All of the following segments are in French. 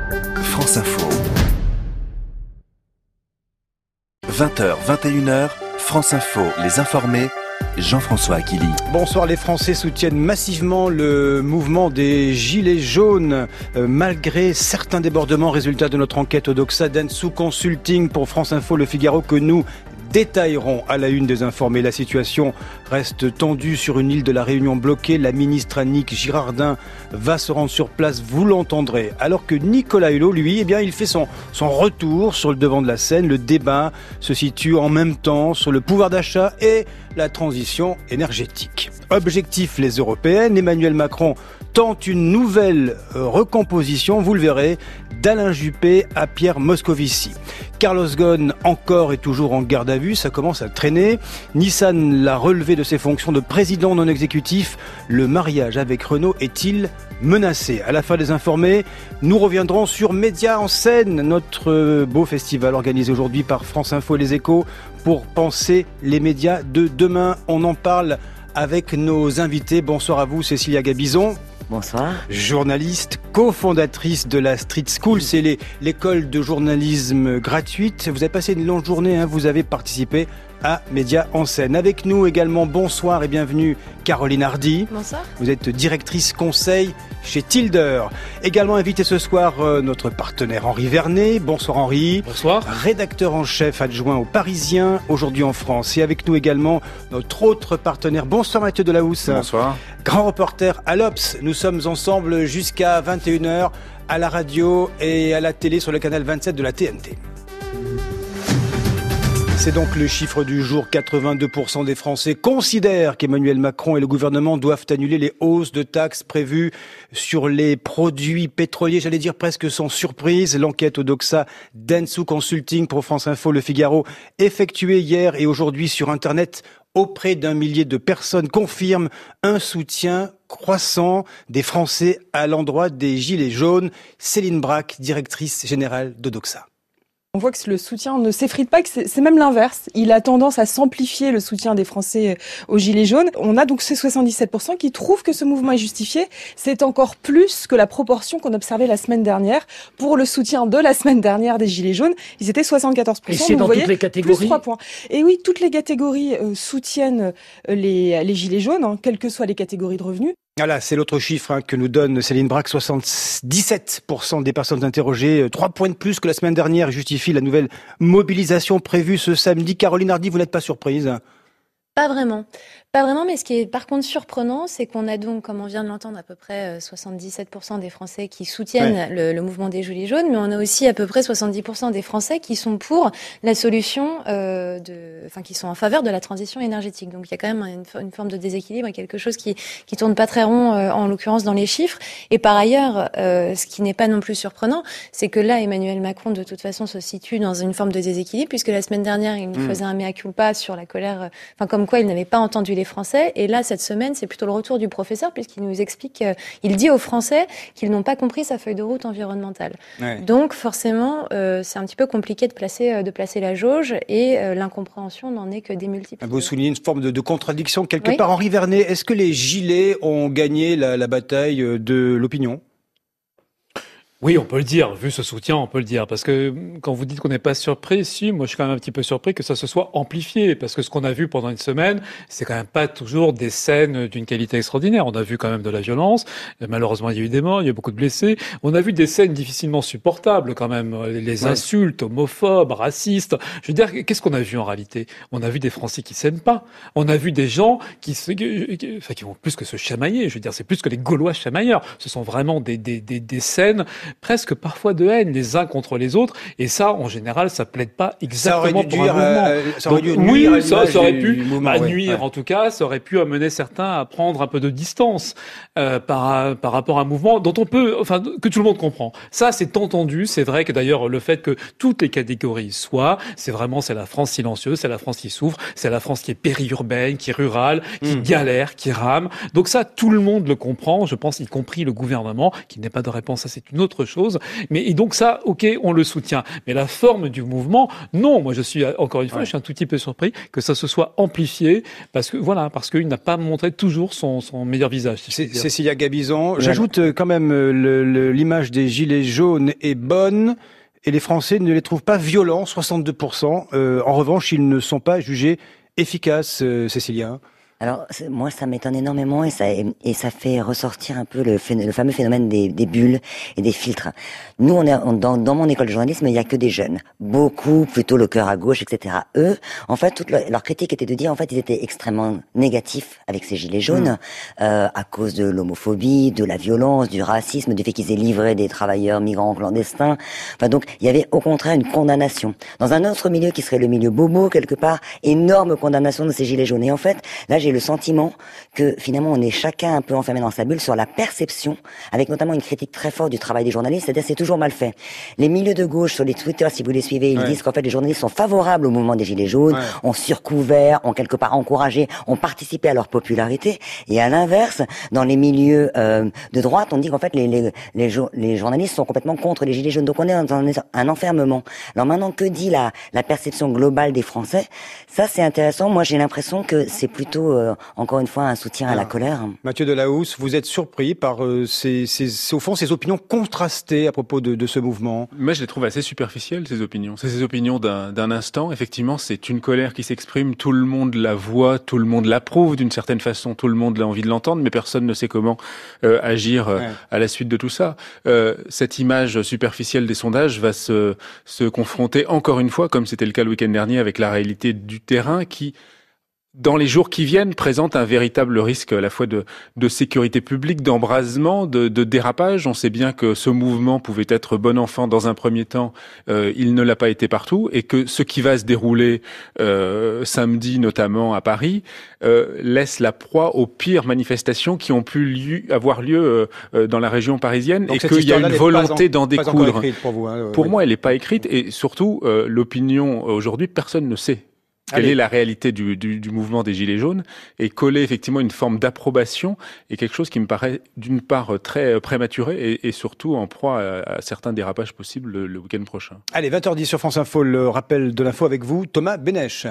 France Info. 20h, 21h, France Info, les informés, Jean-François Aquili. Bonsoir, les Français soutiennent massivement le mouvement des Gilets jaunes, malgré certains débordements, résultat de notre enquête Odoxa Dentsu Consulting pour France Info, Le Figaro, que nous détaillerons à la une des informés. La situation reste tendue sur une île de la Réunion bloquée. La ministre Annick Girardin va se rendre sur place, vous l'entendrez. Alors que Nicolas Hulot, lui, il fait son retour sur le devant de la scène. Le débat se situe en même temps sur le pouvoir d'achat et la transition énergétique. Objectif, les européennes. Emmanuel Macron tente une nouvelle recomposition, vous le verrez, d'Alain Juppé à Pierre Moscovici. Carlos Ghosn, encore et toujours en garde à vue, ça commence à traîner. Nissan l'a relevé de ses fonctions de président non exécutif. Le mariage avec Renault est-il menacé? À la fin des informés, nous reviendrons sur Médias en scène, notre beau festival organisé aujourd'hui par France Info et Les Échos pour penser les médias de demain. On en parle avec nos invités. Bonsoir à vous, Cécilia Gabizon. Bonsoir. Journaliste, cofondatrice de la Street School, c'est l'école de journalisme gratuite. Vous avez passé une longue journée, vous avez participé à Médias en scène. Avec nous également, bonsoir et bienvenue Caroline Hardy. Bonsoir. Vous êtes directrice conseil chez Tilder. Également invité ce soir notre partenaire Henri Vernet. Bonsoir Henri. Bonsoir. Rédacteur en chef adjoint au Parisien, aujourd'hui en France. Et avec nous également notre autre partenaire. Bonsoir Mathieu Delahousse. Bonsoir. Grand reporter à l'Obs. Nous sommes ensemble jusqu'à 21h à la radio et à la télé sur le canal 27 de la TNT. C'est donc le chiffre du jour. 82% des Français considèrent qu'Emmanuel Macron et le gouvernement doivent annuler les hausses de taxes prévues sur les produits pétroliers. J'allais dire presque sans surprise. L'enquête Odoxa Dentsu Consulting pour France Info, Le Figaro, effectuée hier et aujourd'hui sur Internet auprès d'1 millier de personnes, confirme un soutien croissant des Français à l'endroit des Gilets jaunes. Céline Braque, directrice générale d'Odoxa. On voit que le soutien ne s'effrite pas, que c'est même l'inverse. Il a tendance à s'amplifier, le soutien des Français aux Gilets jaunes. On a donc ces 77% qui trouvent que ce mouvement est justifié. C'est encore plus que la proportion qu'on observait la semaine dernière. Pour le soutien de la semaine dernière des Gilets jaunes, ils étaient 74%. Et c'est dans toutes les catégories. Plus 3 points. Et oui, toutes les catégories soutiennent les Gilets jaunes, quelles que soient les catégories de revenus. Voilà, c'est l'autre chiffre que nous donne Céline Braque. 77% des personnes interrogées, 3 points de plus que la semaine dernière, justifient la nouvelle mobilisation prévue ce samedi. Caroline Hardy, vous n'êtes pas surprise? Pas vraiment. Pas vraiment, mais ce qui est par contre surprenant, c'est qu'on a donc, comme on vient de l'entendre, à peu près 77% des Français qui soutiennent le mouvement des Gilets jaunes, mais on a aussi à peu près 70% des Français qui sont pour la solution, qui sont en faveur de la transition énergétique. Donc il y a quand même une forme de déséquilibre et quelque chose qui tourne pas très rond, en l'occurrence dans les chiffres. Et par ailleurs, ce qui n'est pas non plus surprenant, c'est que là, Emmanuel Macron, de toute façon, se situe dans une forme de déséquilibre, puisque la semaine dernière, il nous faisait un mea culpa sur la colère, comme quoi il n'avait pas entendu les Français. Et là, cette semaine, c'est plutôt le retour du professeur, puisqu'il nous explique, il dit aux Français qu'ils n'ont pas compris sa feuille de route environnementale. Ouais. Donc, forcément, c'est un petit peu compliqué de placer la jauge, et l'incompréhension n'en est que démultipliée. Vous soulignez une forme de contradiction quelque part. Henri Vernet, est-ce que les Gilets ont gagné la bataille de l'opinion ? Oui, on peut le dire. Vu ce soutien, on peut le dire. Parce que quand vous dites qu'on n'est pas surpris, si, moi je suis quand même un petit peu surpris que ça se soit amplifié. Parce que ce qu'on a vu pendant une semaine, c'est quand même pas toujours des scènes d'une qualité extraordinaire. On a vu quand même de la violence. Malheureusement, il y a eu des morts, il y a eu beaucoup de blessés. On a vu des scènes difficilement supportables quand même. Les insultes homophobes, racistes. Je veux dire, qu'est-ce qu'on a vu en réalité? On a vu des Français qui s'aiment pas. On a vu des gens qui vont plus que se chamailler. Je veux dire, c'est plus que les Gaulois chamailleurs. Ce sont vraiment des scènes presque parfois de haine les uns contre les autres, et ça en général ça plaide pas exactement pour un mouvement. Ça aurait dû nuire, ça aurait pu nuire. En tout cas, ça aurait pu amener certains à prendre un peu de distance par rapport à un mouvement dont on peut, que tout le monde comprend. Ça c'est entendu, c'est vrai que d'ailleurs le fait que toutes les catégories soient, c'est la France silencieuse, c'est la France qui souffre, c'est la France qui est périurbaine, qui est rurale, qui galère, qui rame. Donc ça tout le monde le comprend, je pense, y compris le gouvernement, qui n'est pas de réponse à c'est une autre autre chose. Et donc ça, ok, on le soutient. Mais la forme du mouvement, non. Moi, je suis encore une fois, je suis un tout petit peu surpris que ça se soit amplifié parce qu'il n'a pas montré toujours son meilleur visage. Cécilia Gabizon, j'ajoute quand même l'image des gilets jaunes est bonne. Et les Français ne les trouvent pas violents, 62%. En revanche, ils ne sont pas jugés efficaces, Cécilia. Alors, moi, ça m'étonne énormément et ça fait ressortir un peu le fameux phénomène des bulles et des filtres. Nous, dans mon école de journalisme, il y a que des jeunes. Beaucoup, plutôt le cœur à gauche, etc. Eux, en fait, toute leur critique était de dire, en fait, ils étaient extrêmement négatifs avec ces gilets jaunes, à cause de l'homophobie, de la violence, du racisme, du fait qu'ils aient livré des travailleurs migrants clandestins. Enfin, donc, il y avait au contraire une condamnation. Dans un autre milieu qui serait le milieu bobo, quelque part, énorme condamnation de ces gilets jaunes. Et en fait, là, j'ai le sentiment que finalement on est chacun un peu enfermé dans sa bulle sur la perception, avec notamment une critique très forte du travail des journalistes, c'est-à-dire c'est toujours mal fait. Les milieux de gauche sur les Twitter, si vous les suivez, ils disent qu'en fait les journalistes sont favorables au mouvement des Gilets jaunes, ont surcouvert, ont quelque part encouragé, ont participé à leur popularité, et à l'inverse, dans les milieux de droite, on dit qu'en fait les journalistes sont complètement contre les Gilets jaunes. Donc on est dans un enfermement. Alors maintenant, que dit la perception globale des Français? Ça c'est intéressant. Moi j'ai l'impression que c'est plutôt encore une fois un soutien à la colère. Mathieu Delahousse, vous êtes surpris par au fond ces opinions contrastées à propos de ce mouvement? Moi, je les trouve assez superficielles, ces opinions. C'est ces opinions d'un instant. Effectivement, c'est une colère qui s'exprime. Tout le monde la voit, tout le monde l'approuve d'une certaine façon. Tout le monde a envie de l'entendre, mais personne ne sait comment agir à la suite de tout ça. Cette image superficielle des sondages va se confronter encore une fois, comme c'était le cas le week-end dernier, avec la réalité du terrain qui, dans les jours qui viennent, présente un véritable risque à la fois de sécurité publique, d'embrasement, de dérapage. On sait bien que ce mouvement pouvait être bon enfant dans un premier temps, il ne l'a pas été partout, et que ce qui va se dérouler samedi, notamment à Paris, laisse la proie aux pires manifestations qui ont pu avoir lieu dans la région parisienne. Donc, et qu'il y a une volonté d'en découdre. Pour moi, elle n'est pas écrite, et surtout, l'opinion aujourd'hui, personne ne sait quelle est la réalité du mouvement des Gilets jaunes, et coller effectivement une forme d'approbation est quelque chose qui me paraît d'une part très prématuré et surtout en proie à certains dérapages possibles le week-end prochain. Allez, 20h10 sur France Info, le rappel de l'info avec vous, Thomas Benech.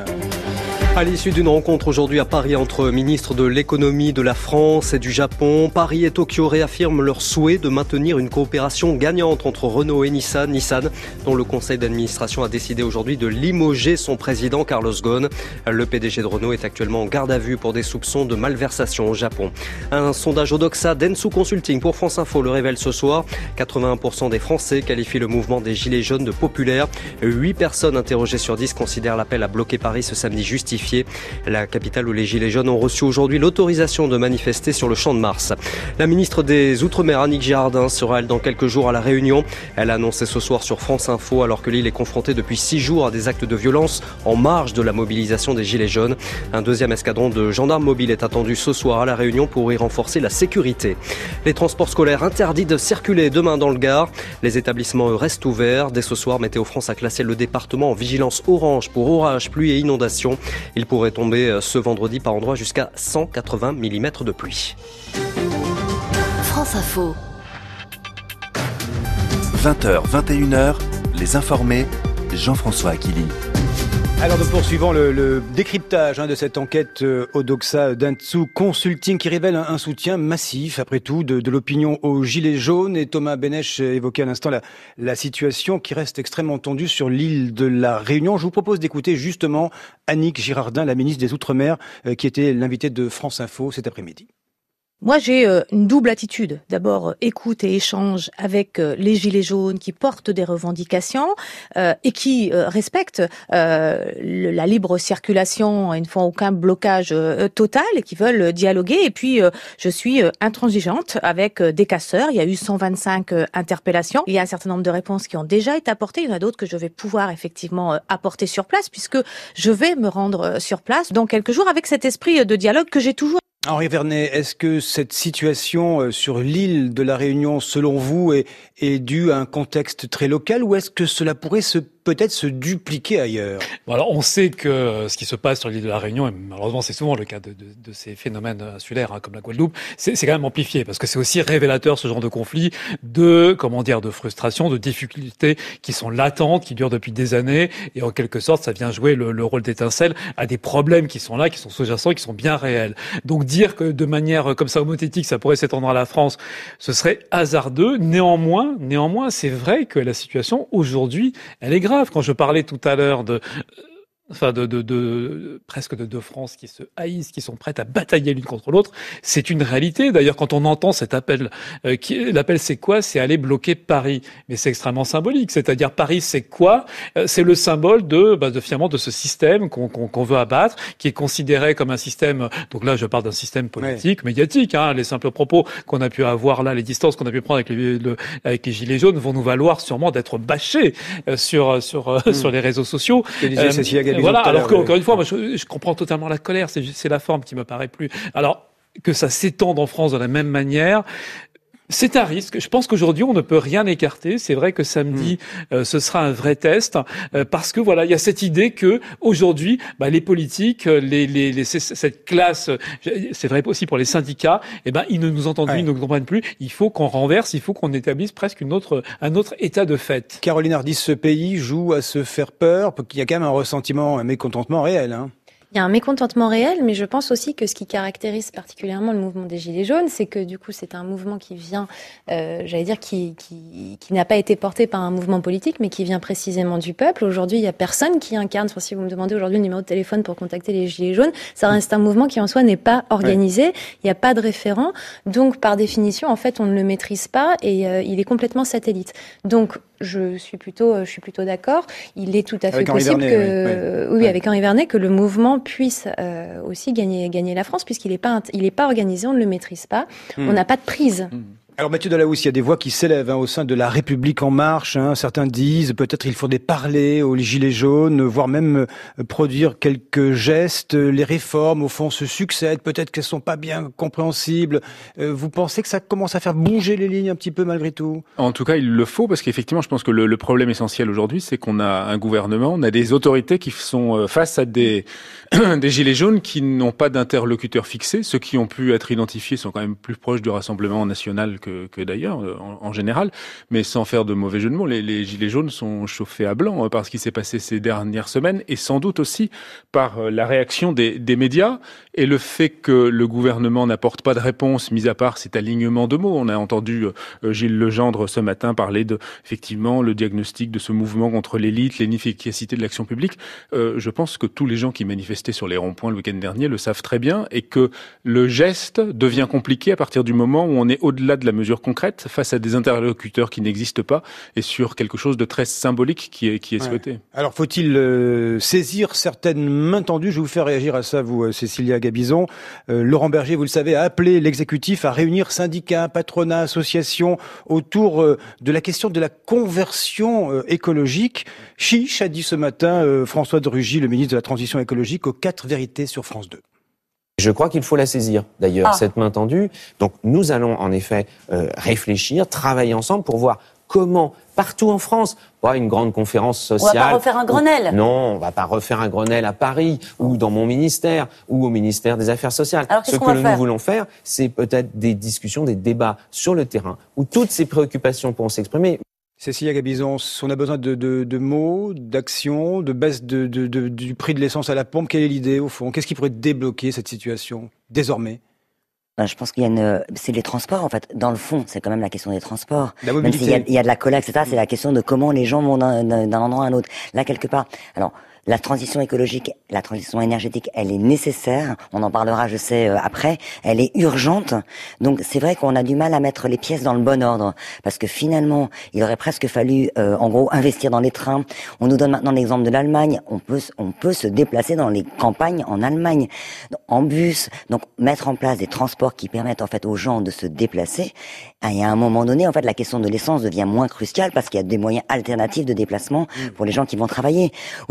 À l'issue d'une rencontre aujourd'hui à Paris entre ministres de l'économie de la France et du Japon, Paris et Tokyo réaffirment leur souhait de maintenir une coopération gagnante entre Renault et Nissan, dont le conseil d'administration a décidé aujourd'hui de limoger son président Carlos Ghosn. Le PDG de Renault est actuellement en garde à vue pour des soupçons de malversation au Japon. Un sondage Odoxa Dentsu Consulting pour France Info le révèle ce soir. 81% des Français qualifient le mouvement des Gilets jaunes de populaire. 8 personnes interrogées sur 10 considèrent l'appel à bloquer Paris ce samedi justifié. La capitale où les Gilets jaunes ont reçu aujourd'hui l'autorisation de manifester sur le Champ de Mars. La ministre des Outre-mer, Annick Girardin, sera elle dans quelques jours à La Réunion. Elle a annoncé ce soir sur France Info, alors que l'île est confrontée depuis 6 jours à des actes de violence en marge de la mobilisation des Gilets jaunes. Un deuxième escadron de gendarmes mobiles est attendu ce soir à La Réunion pour y renforcer la sécurité. Les transports scolaires interdits de circuler demain dans le Gard. Les établissements restent ouverts. Dès ce soir, Météo France a classé le département en vigilance orange pour orage, pluie et inondation. Il pourrait tomber ce vendredi par endroits jusqu'à 180 mm de pluie. France Info. 20h, 21h, les informés, Jean-François Aquili. Alors nous poursuivons le décryptage de cette enquête Odoxa Dentsu Consulting qui révèle un soutien massif, après tout, de l'opinion aux Gilets jaunes. Et Thomas Benech évoquait à l'instant la situation qui reste extrêmement tendue sur l'île de la Réunion. Je vous propose d'écouter justement Annick Girardin, la ministre des Outre-mer, qui était l'invitée de France Info cet après-midi. Moi, j'ai une double attitude. D'abord, écoute et échange avec les Gilets jaunes qui portent des revendications et qui respectent la libre circulation et ne font aucun blocage total et qui veulent dialoguer. Et puis, je suis intransigeante avec des casseurs. Il y a eu 125 interpellations. Il y a un certain nombre de réponses qui ont déjà été apportées. Il y en a d'autres que je vais pouvoir effectivement apporter sur place puisque je vais me rendre sur place dans quelques jours avec cet esprit de dialogue que j'ai toujours. Henri Vernet, est-ce que cette situation sur l'île de la Réunion, selon vous, est due à un contexte très local ou est-ce que cela pourrait se peut-être se dupliquer ailleurs? Bon, alors on sait que ce qui se passe sur l'île de la Réunion, et malheureusement c'est souvent le cas de ces phénomènes insulaires comme la Guadeloupe, c'est quand même amplifié parce que c'est aussi révélateur ce genre de conflit, de frustration, de difficultés qui sont latentes, qui durent depuis des années, et en quelque sorte ça vient jouer le rôle d'étincelle à des problèmes qui sont là, qui sont sous-jacents, qui sont bien réels. Donc dire que de manière comme ça homothétique ça pourrait s'étendre à la France, ce serait hasardeux. Néanmoins, c'est vrai que la situation aujourd'hui, elle est grave. Quand je parlais tout à l'heure presque de deux France qui se haïssent, qui sont prêtes à batailler l'une contre l'autre, c'est une réalité. D'ailleurs, quand on entend cet appel, l'appel c'est quoi? C'est aller bloquer Paris. Mais c'est extrêmement symbolique. C'est-à-dire Paris, c'est quoi? C'est le symbole finalement de ce système qu'on veut abattre, qui est considéré comme un système. Donc là, je parle d'un système politique, médiatique. Les simples propos qu'on a pu avoir là, les distances qu'on a pu prendre avec les gilets jaunes vont nous valoir sûrement d'être bâchés sur les réseaux sociaux. Voilà, alors qu'encore une fois, moi, je comprends totalement la colère, c'est la forme qui me paraît plus. Alors, que ça s'étende en France de la même manière, c'est un risque. Je pense qu'aujourd'hui, on ne peut rien écarter. C'est vrai que samedi, ce sera un vrai test, parce que voilà, il y a cette idée que aujourd'hui, les politiques, cette classe, c'est vrai aussi pour les syndicats, ils ne nous entendent plus, ils ne nous comprennent plus. Il faut qu'on renverse, il faut qu'on établisse presque un autre état de fait. Caroline Ardis, ce pays joue à se faire peur, parce qu'il y a quand même un ressentiment, un mécontentement réel, Il y a un mécontentement réel, mais je pense aussi que ce qui caractérise particulièrement le mouvement des Gilets jaunes, c'est que du coup c'est un mouvement qui vient, qui n'a pas été porté par un mouvement politique, mais qui vient précisément du peuple. Aujourd'hui, il y a personne qui incarne, si vous me demandez aujourd'hui le numéro de téléphone pour contacter les Gilets jaunes, ça reste un mouvement qui en soi n'est pas organisé, il n'y a pas de référent, donc par définition, en fait, on ne le maîtrise pas et il est complètement satellite. Donc, je suis plutôt d'accord. Il est tout à fait possible avec Henri Vernet, que le mouvement puisse aussi gagner la France, puisqu'il est pas organisé, on ne le maîtrise pas, on n'a pas de prise. Alors Mathieu Delahousse, il y a des voix qui s'élèvent au sein de la République en marche. Certains disent peut-être il faudrait parler aux Gilets jaunes, voire même produire quelques gestes. Les réformes, au fond, se succèdent. Peut-être qu'elles sont pas bien compréhensibles. Vous pensez que ça commence à faire bouger les lignes un petit peu malgré tout? En tout cas, il le faut, parce qu'effectivement, je pense que le problème essentiel aujourd'hui, c'est qu'on a un gouvernement, on a des autorités qui sont face à des Gilets jaunes qui n'ont pas d'interlocuteurs fixés. Ceux qui ont pu être identifiés sont quand même plus proches du Rassemblement national que d'ailleurs, en général, mais sans faire de mauvais jeu de mots, les Gilets jaunes sont chauffés à blanc par ce qui s'est passé ces dernières semaines, et sans doute aussi par la réaction des médias, et le fait que le gouvernement n'apporte pas de réponse, mis à part cet alignement de mots. On a entendu Gilles Legendre ce matin parler effectivement, le diagnostic de ce mouvement contre l'élite, l'inefficacité de l'action publique. Je pense que tous les gens qui manifestaient sur les ronds-points le week-end dernier le savent très bien, et que le geste devient compliqué à partir du moment où on est au-delà de la mesure concrète, face à des interlocuteurs qui n'existent pas, et sur quelque chose de très symbolique qui est souhaité. Alors faut-il saisir certaines mains tendues? Je vais vous faire réagir à ça, vous, Cécilia Gabizon. Laurent Berger, vous le savez, a appelé l'exécutif à réunir syndicats, patronats, associations autour de la question de la conversion écologique. Chiche a dit ce matin François de Rugy, le ministre de la Transition écologique, aux 4 vérités sur France 2. Je crois qu'il faut la saisir, d'ailleurs, cette main tendue. Donc nous allons en effet réfléchir, travailler ensemble pour voir comment, partout en France, pas une grande conférence sociale. On va pas refaire un Grenelle. Non, on va pas refaire un Grenelle à Paris, ou dans mon ministère, ou au ministère des Affaires sociales. Alors, ce que nous voulons faire, c'est peut-être des discussions, des débats sur le terrain, où toutes ces préoccupations pourront s'exprimer. Cécilia Gabizon, on a besoin de mots, d'actions, de baisse du prix de l'essence à la pompe. Quelle est l'idée, au fond? Qu'est-ce qui pourrait débloquer cette situation, désormais? Je pense qu'il y a c'est les transports, en fait. Dans le fond, c'est quand même la question des transports. La mobilité. Même s'il y a de la colère, etc., c'est la question de comment les gens vont d'un endroit à un autre. Là, quelque part. Alors, la transition écologique, la transition énergétique, elle est nécessaire. On en parlera, je sais, après. Elle est urgente. Donc, c'est vrai qu'on a du mal à mettre les pièces dans le bon ordre. Parce que finalement, il aurait presque fallu, en gros, investir dans les trains. On nous donne maintenant l'exemple de l'Allemagne. On peut se déplacer dans les campagnes en Allemagne, en bus. Donc, mettre en place des transports qui permettent, en fait, aux gens de se déplacer. Et à un moment donné, en fait, la question de l'essence devient moins cruciale parce qu'il y a des moyens alternatifs de déplacement pour les gens qui vont travailler. Aujourd'hui, ce sont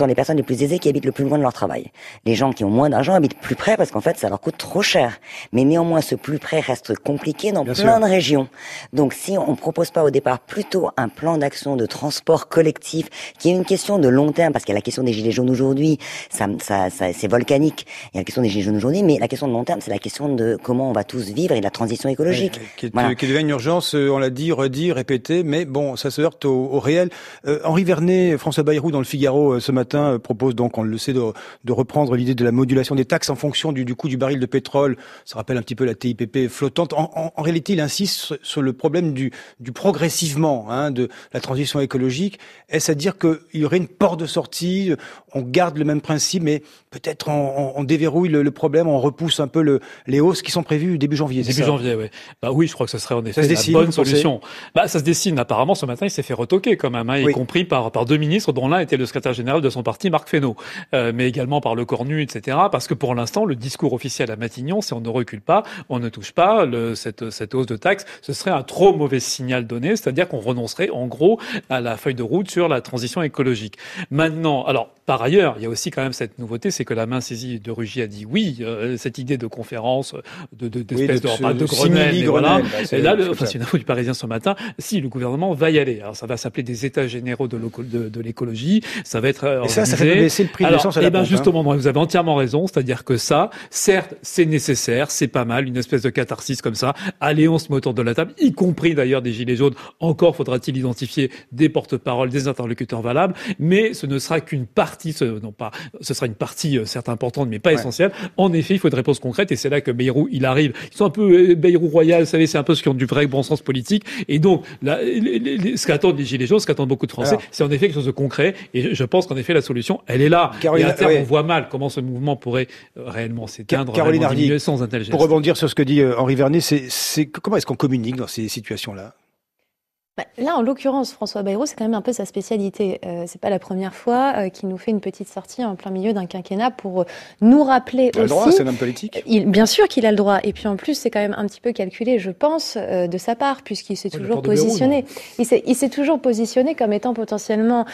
sont les personnes les plus aisées qui habitent le plus loin de leur travail. Les gens qui ont moins d'argent habitent plus près parce qu'en fait, ça leur coûte trop cher. Mais néanmoins, ce plus près reste compliqué dans plein de régions. Donc, si on propose pas au départ plutôt un plan d'action de transport collectif, qui est une question de long terme, parce qu'il y a la question des gilets jaunes aujourd'hui, ça c'est volcanique. Il y a la question des gilets jaunes aujourd'hui, mais la question de long terme, c'est la question de comment on va tous vivre et de la transition écologique. Qui devient une urgence, on l'a dit, redit, répété, mais bon, ça se heurte au réel. Henri Vernet, François Bayrou dans le Figaro ce matin propose donc, on le sait, de reprendre l'idée de la modulation des taxes en fonction du coût du baril de pétrole. Ça rappelle un petit peu la TIPP flottante. En réalité, il insiste sur le problème du progressivement, de la transition écologique. Est-ce à dire qu'il y aurait une porte de sortie, on garde le même principe, mais peut-être on déverrouille le problème, on repousse un peu les hausses qui sont prévues début janvier. Début janvier, oui. Oui, je crois que ce serait en effet la bonne solution. Ça se dessine. Apparemment, ce matin, il s'est fait retoquer quand même, y compris par deux ministres, dont l'un était le secrétaire général de son parti, Marc Fesneau, mais également par le Cornu, etc. Parce que pour l'instant, le discours officiel à Matignon, c'est on ne recule pas, on ne touche pas cette hausse de taxes. Ce serait un trop mauvais signal donné, c'est-à-dire qu'on renoncerait en gros à la feuille de route sur la transition écologique. Maintenant, alors par ailleurs, il y a aussi quand même cette nouveauté, c'est que la main saisie de Rugy a dit oui, cette idée de conférence, d'espèce de Grenelle, et voilà. Et là, c'est une info du Parisien ce matin. Si le gouvernement va y aller, alors ça va s'appeler des États généraux de l'écologie. Ça va être organisé. Et ça fait baisser le prix de l'essence à la pompe. Justement, vous avez entièrement raison. C'est-à-dire que ça, certes, c'est nécessaire, c'est pas mal, une espèce de catharsis comme ça. Allez, on se met autour de la table, y compris d'ailleurs des gilets jaunes. Encore faudra-t-il identifier des porte-paroles, des interlocuteurs valables, mais ce ne sera qu'une partie, ce sera une partie certes importante, mais pas essentielle. En effet, il faut une réponse concrète, et c'est là que Bayrou, il arrive. Ils sont un peu Bayrou royal, vous savez, c'est un peu ceux qui ont du vrai bon sens politique. Et donc, là, ce qu'attendent les gilets jaunes, ce qu'attendent beaucoup de Français, c'est en effet quelque chose de concret. Et je pense qu'en effet, la solution, elle est là. Et à terme, on voit mal comment ce mouvement pourrait réellement s'éteindre, Caroline Hardy, sans un tel geste. Pour rebondir sur ce que dit Henri Vernet, comment est-ce qu'on communique dans ces situations-là ? Là, en l'occurrence, François Bayrou, c'est quand même un peu sa spécialité. C'est pas la première fois qu'il nous fait une petite sortie en plein milieu d'un quinquennat pour nous rappeler aussi. Il a le droit, c'est un homme politique. Bien sûr qu'il a le droit. Et puis en plus, c'est quand même un petit peu calculé, je pense, de sa part, puisqu'il s'est toujours positionné. Il s'est toujours positionné comme étant potentiellement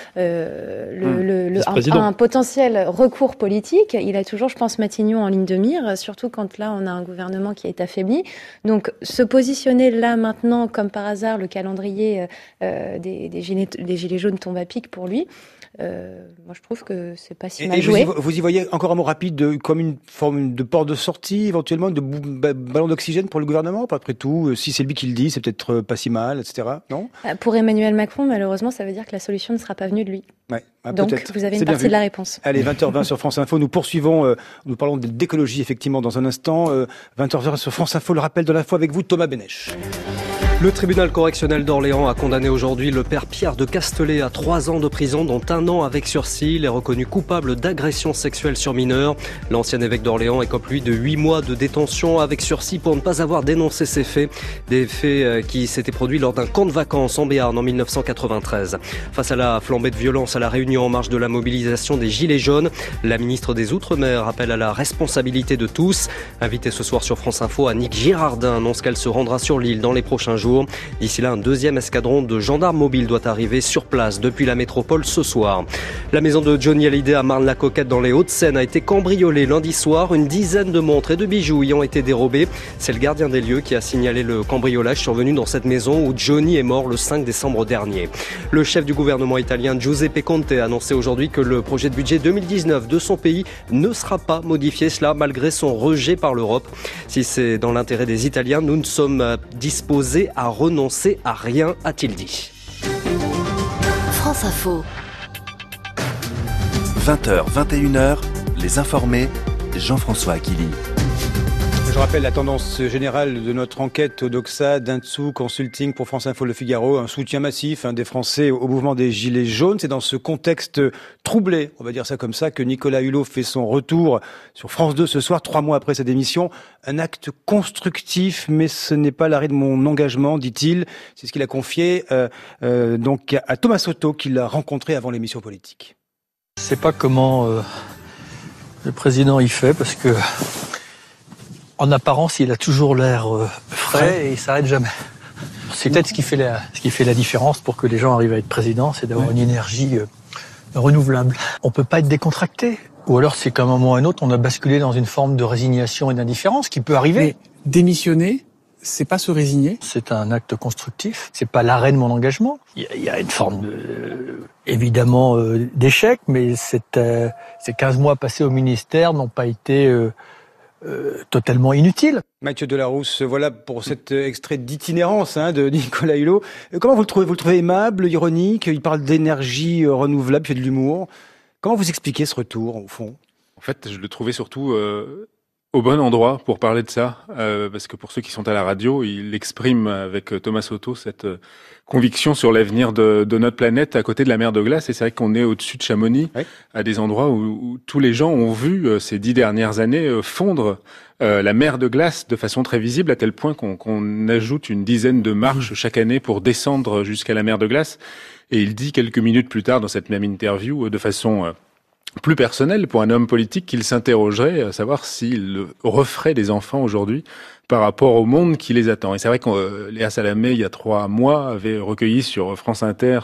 un potentiel recours politique. Il a toujours, je pense, Matignon en ligne de mire, surtout quand là, on a un gouvernement qui est affaibli. Donc, se positionner là maintenant, comme par hasard, le calendrier des gilets jaunes tombe à pic pour lui. Moi, je trouve que c'est pas si mal joué. Vous y voyez encore un mot rapide comme une forme de porte de sortie, éventuellement de ballon d'oxygène pour le gouvernement. Après tout, si c'est lui qui le dit, c'est peut-être pas si mal, etc. Non ? Pour Emmanuel Macron, malheureusement, ça veut dire que la solution ne sera pas venue de lui. Donc, vous avez une partie de la réponse. Allez, 20h20 sur France Info. Nous poursuivons, nous parlons d'écologie, effectivement, dans un instant. 20h20 sur France Info, le rappel de l'info avec vous, Thomas Benech. Le tribunal correctionnel d'Orléans a condamné aujourd'hui le père Pierre de Castelet à 3 ans de prison, dont 1 an avec sursis. Il est reconnu coupable d'agression sexuelle sur mineur. L'ancien évêque d'Orléans écope, lui, de 8 mois de détention avec sursis pour ne pas avoir dénoncé ces faits. Des faits qui s'étaient produits lors d'un camp de vacances en Béarn en 1993. Face à la flambée de violence à La Réunion en marge de la mobilisation des Gilets jaunes, la ministre des Outre-mer appelle à la responsabilité de tous. Invitée ce soir sur France Info, Annick Girardin annonce qu'elle se rendra sur l'île dans les prochains jours. D'ici là, un 2e escadron de gendarmes mobiles doit arriver sur place depuis la métropole ce soir. La maison de Johnny Hallyday à Marne-la-Coquette dans les Hauts-de-Seine a été cambriolée lundi soir. Une dizaine de montres et de bijoux y ont été dérobés. C'est le gardien des lieux qui a signalé le cambriolage survenu dans cette maison où Johnny est mort le 5 décembre dernier. Le chef du gouvernement italien Giuseppe Conte a annoncé aujourd'hui que le projet de budget 2019 de son pays ne sera pas modifié, cela malgré son rejet par l'Europe. Si c'est dans l'intérêt des Italiens, nous ne sommes disposés à renoncer à rien, a-t-il dit. France Info. 20h, 21h, les informés, Jean-François Aquili. Je rappelle la tendance générale de notre enquête Odoxa, Dentsu Consulting pour France Info Le Figaro, un soutien massif des Français au mouvement des Gilets jaunes. C'est dans ce contexte troublé, on va dire ça comme ça, que Nicolas Hulot fait son retour sur France 2 ce soir, 3 mois après sa démission. Un acte constructif, mais ce n'est pas l'arrêt de mon engagement, dit-il. C'est ce qu'il a confié donc à Thomas Soto, qu'il a rencontré avant l'émission politique. Je sais pas comment le président y fait, parce que en apparence, il a toujours l'air frais et il s'arrête jamais. C'est peut-être ce qui fait la différence pour que les gens arrivent à être président, c'est d'avoir une énergie renouvelable. On peut pas être décontracté. Ou alors c'est qu'à un moment ou à un autre, on a basculé dans une forme de résignation et d'indifférence qui peut arriver. Mais démissionner, c'est pas se résigner. C'est un acte constructif. C'est pas l'arrêt de mon engagement. Il y a une forme évidemment d'échec, mais ces 15 mois passés au ministère n'ont pas été totalement inutiles. Mathieu Delarousse, voilà pour cet extrait d'itinérance de Nicolas Hulot. Comment vous le trouvez ? Vous le trouvez aimable, ironique ? Il parle d'énergie renouvelable, il fait de l'humour. Comment vous expliquez ce retour, au fond ? En fait, je le trouvais surtout au bon endroit pour parler de ça, parce que pour ceux qui sont à la radio, il exprime avec Thomas Soto cette conviction sur l'avenir de notre planète à côté de la mer de glace. Et c'est vrai qu'on est au-dessus de Chamonix, oui, à des endroits où tous les gens ont vu ces 10 dernières années fondre la mer de glace de façon très visible, à tel point qu'on ajoute une dizaine de marches chaque année pour descendre jusqu'à la mer de glace. Et il dit quelques minutes plus tard dans cette même interview, de façon plus personnelle pour un homme politique, qu'il s'interrogerait à savoir s'il referait des enfants aujourd'hui par rapport au monde qui les attend. Et c'est vrai que Léa Salamé, il y a 3 mois, avait recueilli sur France Inter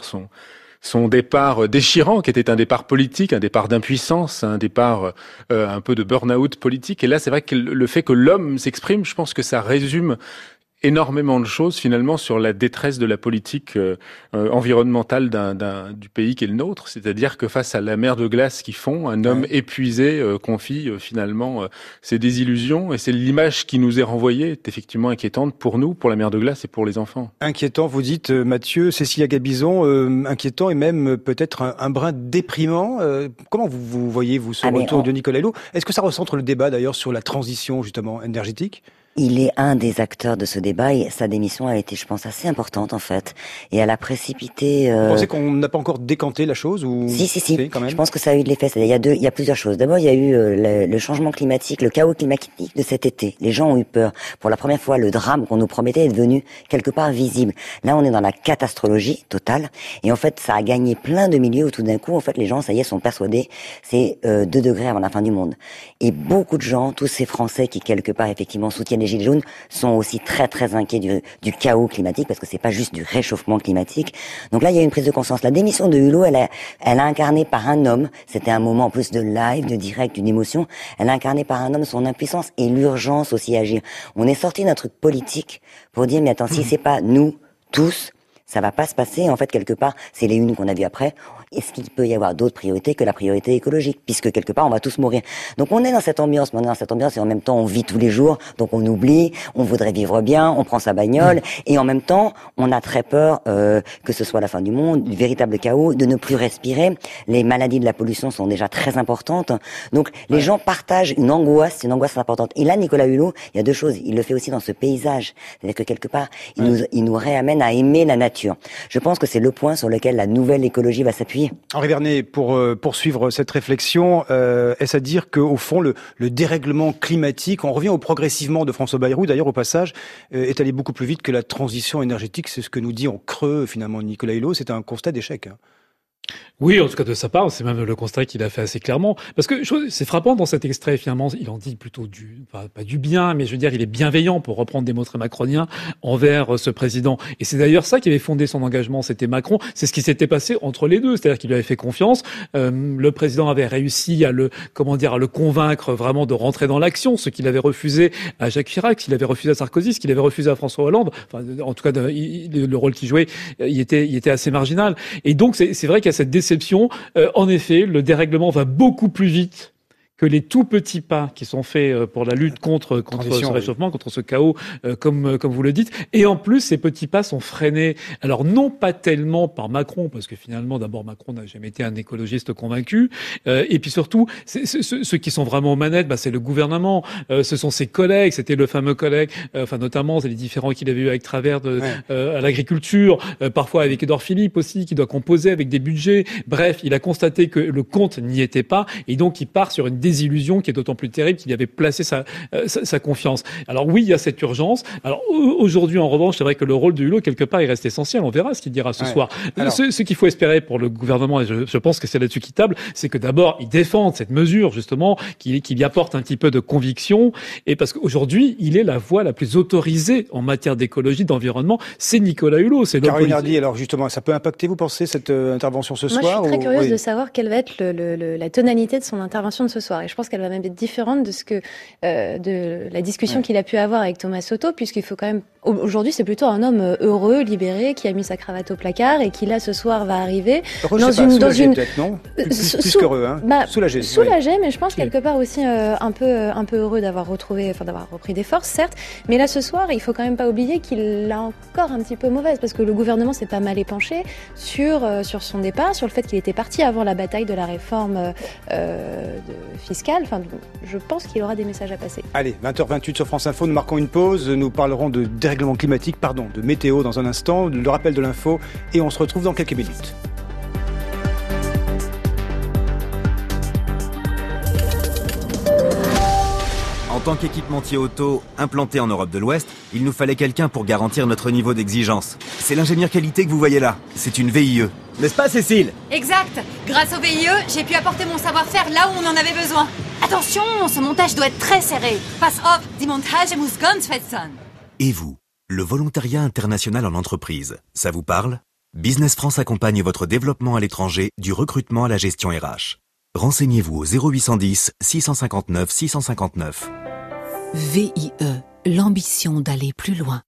son départ déchirant, qui était un départ politique, un départ d'impuissance, un départ un peu de burn-out politique. Et là, c'est vrai que le fait que l'homme s'exprime, je pense que ça résume énormément de choses finalement sur la détresse de la politique environnementale du pays qui est le nôtre. C'est-à-dire que face à la mer de glace qui fond, un homme épuisé confie finalement ses désillusions, et c'est l'image qui nous est renvoyée, est effectivement inquiétante pour nous, pour la mer de glace et pour les enfants. Inquiétant, vous dites, Mathieu, Cécilia Gabizon, inquiétant et même peut-être un brin déprimant. Comment vous voyez, vous, ce retour de Nicolas Hulot ? Est-ce que ça recentre le débat d'ailleurs sur la transition justement énergétique ? Il est un des acteurs de ce débat et sa démission a été, je pense, assez importante en fait. Et elle a précipité... Vous pensez qu'on n'a pas encore décanté la chose ou... Si, quand même. Je pense que ça a eu de l'effet. Il y a plusieurs choses. D'abord, il y a eu le changement climatique, le chaos climatique de cet été. Les gens ont eu peur. Pour la première fois, le drame qu'on nous promettait est devenu quelque part visible. Là, on est dans la catastrologie totale. Et en fait, ça a gagné plein de milieux où tout d'un coup, en fait, les gens, ça y est, sont persuadés, c'est 2 degrés avant la fin du monde. Et beaucoup de gens, tous ces Français qui, quelque part, effectivement, soutiennent les Gilets jaunes, sont aussi très très inquiets du chaos climatique, parce que c'est pas juste du réchauffement climatique. Donc là, il y a une prise de conscience. La démission de Hulot, elle a incarné par un homme, c'était un moment en plus de live, de direct, d'une émotion, elle a incarné par un homme son impuissance et l'urgence aussi à agir. On est sorti d'un truc politique pour dire, mais attends, si c'est pas nous, tous, ça va pas se passer. En fait, quelque part, c'est les unes qu'on a vues après. Est-ce qu'il peut y avoir d'autres priorités que la priorité écologique, puisque quelque part on va tous mourir. Donc on est dans cette ambiance, et en même temps on vit tous les jours, donc on oublie, on voudrait vivre bien, on prend sa bagnole, et en même temps on a très peur que ce soit la fin du monde, du véritable chaos, de ne plus respirer. Les maladies de la pollution sont déjà très importantes, donc les gens partagent une angoisse importante. Et là, Nicolas Hulot, il y a 2 choses, il le fait aussi dans ce paysage, c'est-à-dire que quelque part il nous réamène à aimer la nature. Je pense que c'est le point sur lequel la nouvelle écologie va s'appuyer. Henri Vernet, pour poursuivre cette réflexion, est-ce à dire qu'au fond, le dérèglement climatique, on revient au progressivement de François Bayrou, d'ailleurs au passage, est allé beaucoup plus vite que la transition énergétique, c'est ce que nous dit en creux finalement Nicolas Hulot, c'est un constat d'échec. Oui, en tout cas de sa part, c'est même le constat qu'il a fait assez clairement. Parce que c'est frappant dans cet extrait, finalement, il en dit plutôt pas du bien, mais je veux dire, il est bienveillant, pour reprendre des mots très macroniens, envers ce président. Et c'est d'ailleurs ça qui avait fondé son engagement, c'était Macron. C'est ce qui s'était passé entre les deux, c'est-à-dire qu'il lui avait fait confiance. Le président avait réussi à le convaincre vraiment de rentrer dans l'action, ce qu'il avait refusé à Jacques Chirac, ce qu'il avait refusé à Sarkozy, ce qu'il avait refusé à François Hollande. Enfin, en tout cas, le rôle qu'il jouait, il était assez marginal. Et donc, c'est vrai qu'il y a cette déception. En effet, le dérèglement va beaucoup plus vite que les tout petits pas qui sont faits pour la lutte contre ce réchauffement, contre ce chaos, comme vous le dites. Et en plus, ces petits pas sont freinés. Alors, non pas tellement par Macron, parce que finalement, d'abord, Macron n'a jamais été un écologiste convaincu. Et puis surtout, ceux qui sont vraiment aux manettes, c'est le gouvernement. Ce sont ses collègues. C'était le fameux collègue, notamment, c'est les différents qu'il avait eu avec Travers à l'agriculture, parfois avec Édouard Philippe aussi, qui doit composer avec des budgets. Bref, il a constaté que le compte n'y était pas. Et donc, il part sur une désillusion qui est d'autant plus terrible qu'il y avait placé sa confiance. Alors oui, il y a cette urgence. Alors aujourd'hui, en revanche, c'est vrai que le rôle de Hulot, quelque part, il reste essentiel. On verra ce qu'il dira ce soir. Alors, ce qu'il faut espérer pour le gouvernement, et je pense que c'est là-dessus qu'il table, c'est que d'abord, il défende cette mesure, justement, qu'il y apporte un petit peu de conviction. Et parce qu'aujourd'hui, il est la voix la plus autorisée en matière d'écologie, d'environnement. C'est Nicolas Hulot. C'est Caroline Hardy, alors justement, ça peut impacter, vous pensez, cette intervention ce soir? Moi, je suis très curieuse de savoir quelle va être la tonalité de son intervention de ce soir. Et je pense qu'elle va même être différente de la discussion qu'il a pu avoir avec Thomas Soto, puisqu'il faut quand même... Aujourd'hui, c'est plutôt un homme heureux, libéré, qui a mis sa cravate au placard et qui, là, ce soir, va arriver soulagé peut-être, non? Plus qu'heureux, hein? Soulagé. Soulagé, mais je pense quelque part aussi un peu heureux d'avoir repris des forces, certes. Mais là, ce soir, il faut quand même pas oublier qu'il l'a encore un petit peu mauvaise, parce que le gouvernement s'est pas mal épanché sur son départ, sur le fait qu'il était parti avant la bataille de la réforme fiscale. Enfin, je pense qu'il aura des messages à passer. Allez, 20h28 sur France Info, nous marquons une pause. Nous parlerons de dérèglement climatique, de météo dans un instant, le rappel de l'info, et on se retrouve dans quelques minutes. En tant qu'équipementier auto implanté en Europe de l'Ouest, il nous fallait quelqu'un pour garantir notre niveau d'exigence. C'est l'ingénieur qualité que vous voyez là. C'est une VIE. N'est-ce pas, Cécile? Exact. Grâce au VIE, j'ai pu apporter mon savoir-faire là où on en avait besoin. Attention, ce montage doit être très serré. Pass auf, die Montage muss ganz fest sein. Et vous, le volontariat international en entreprise, ça vous parle? Business France accompagne votre développement à l'étranger, du recrutement à la gestion RH. Renseignez-vous au 0810 659 659. VIE, l'ambition d'aller plus loin.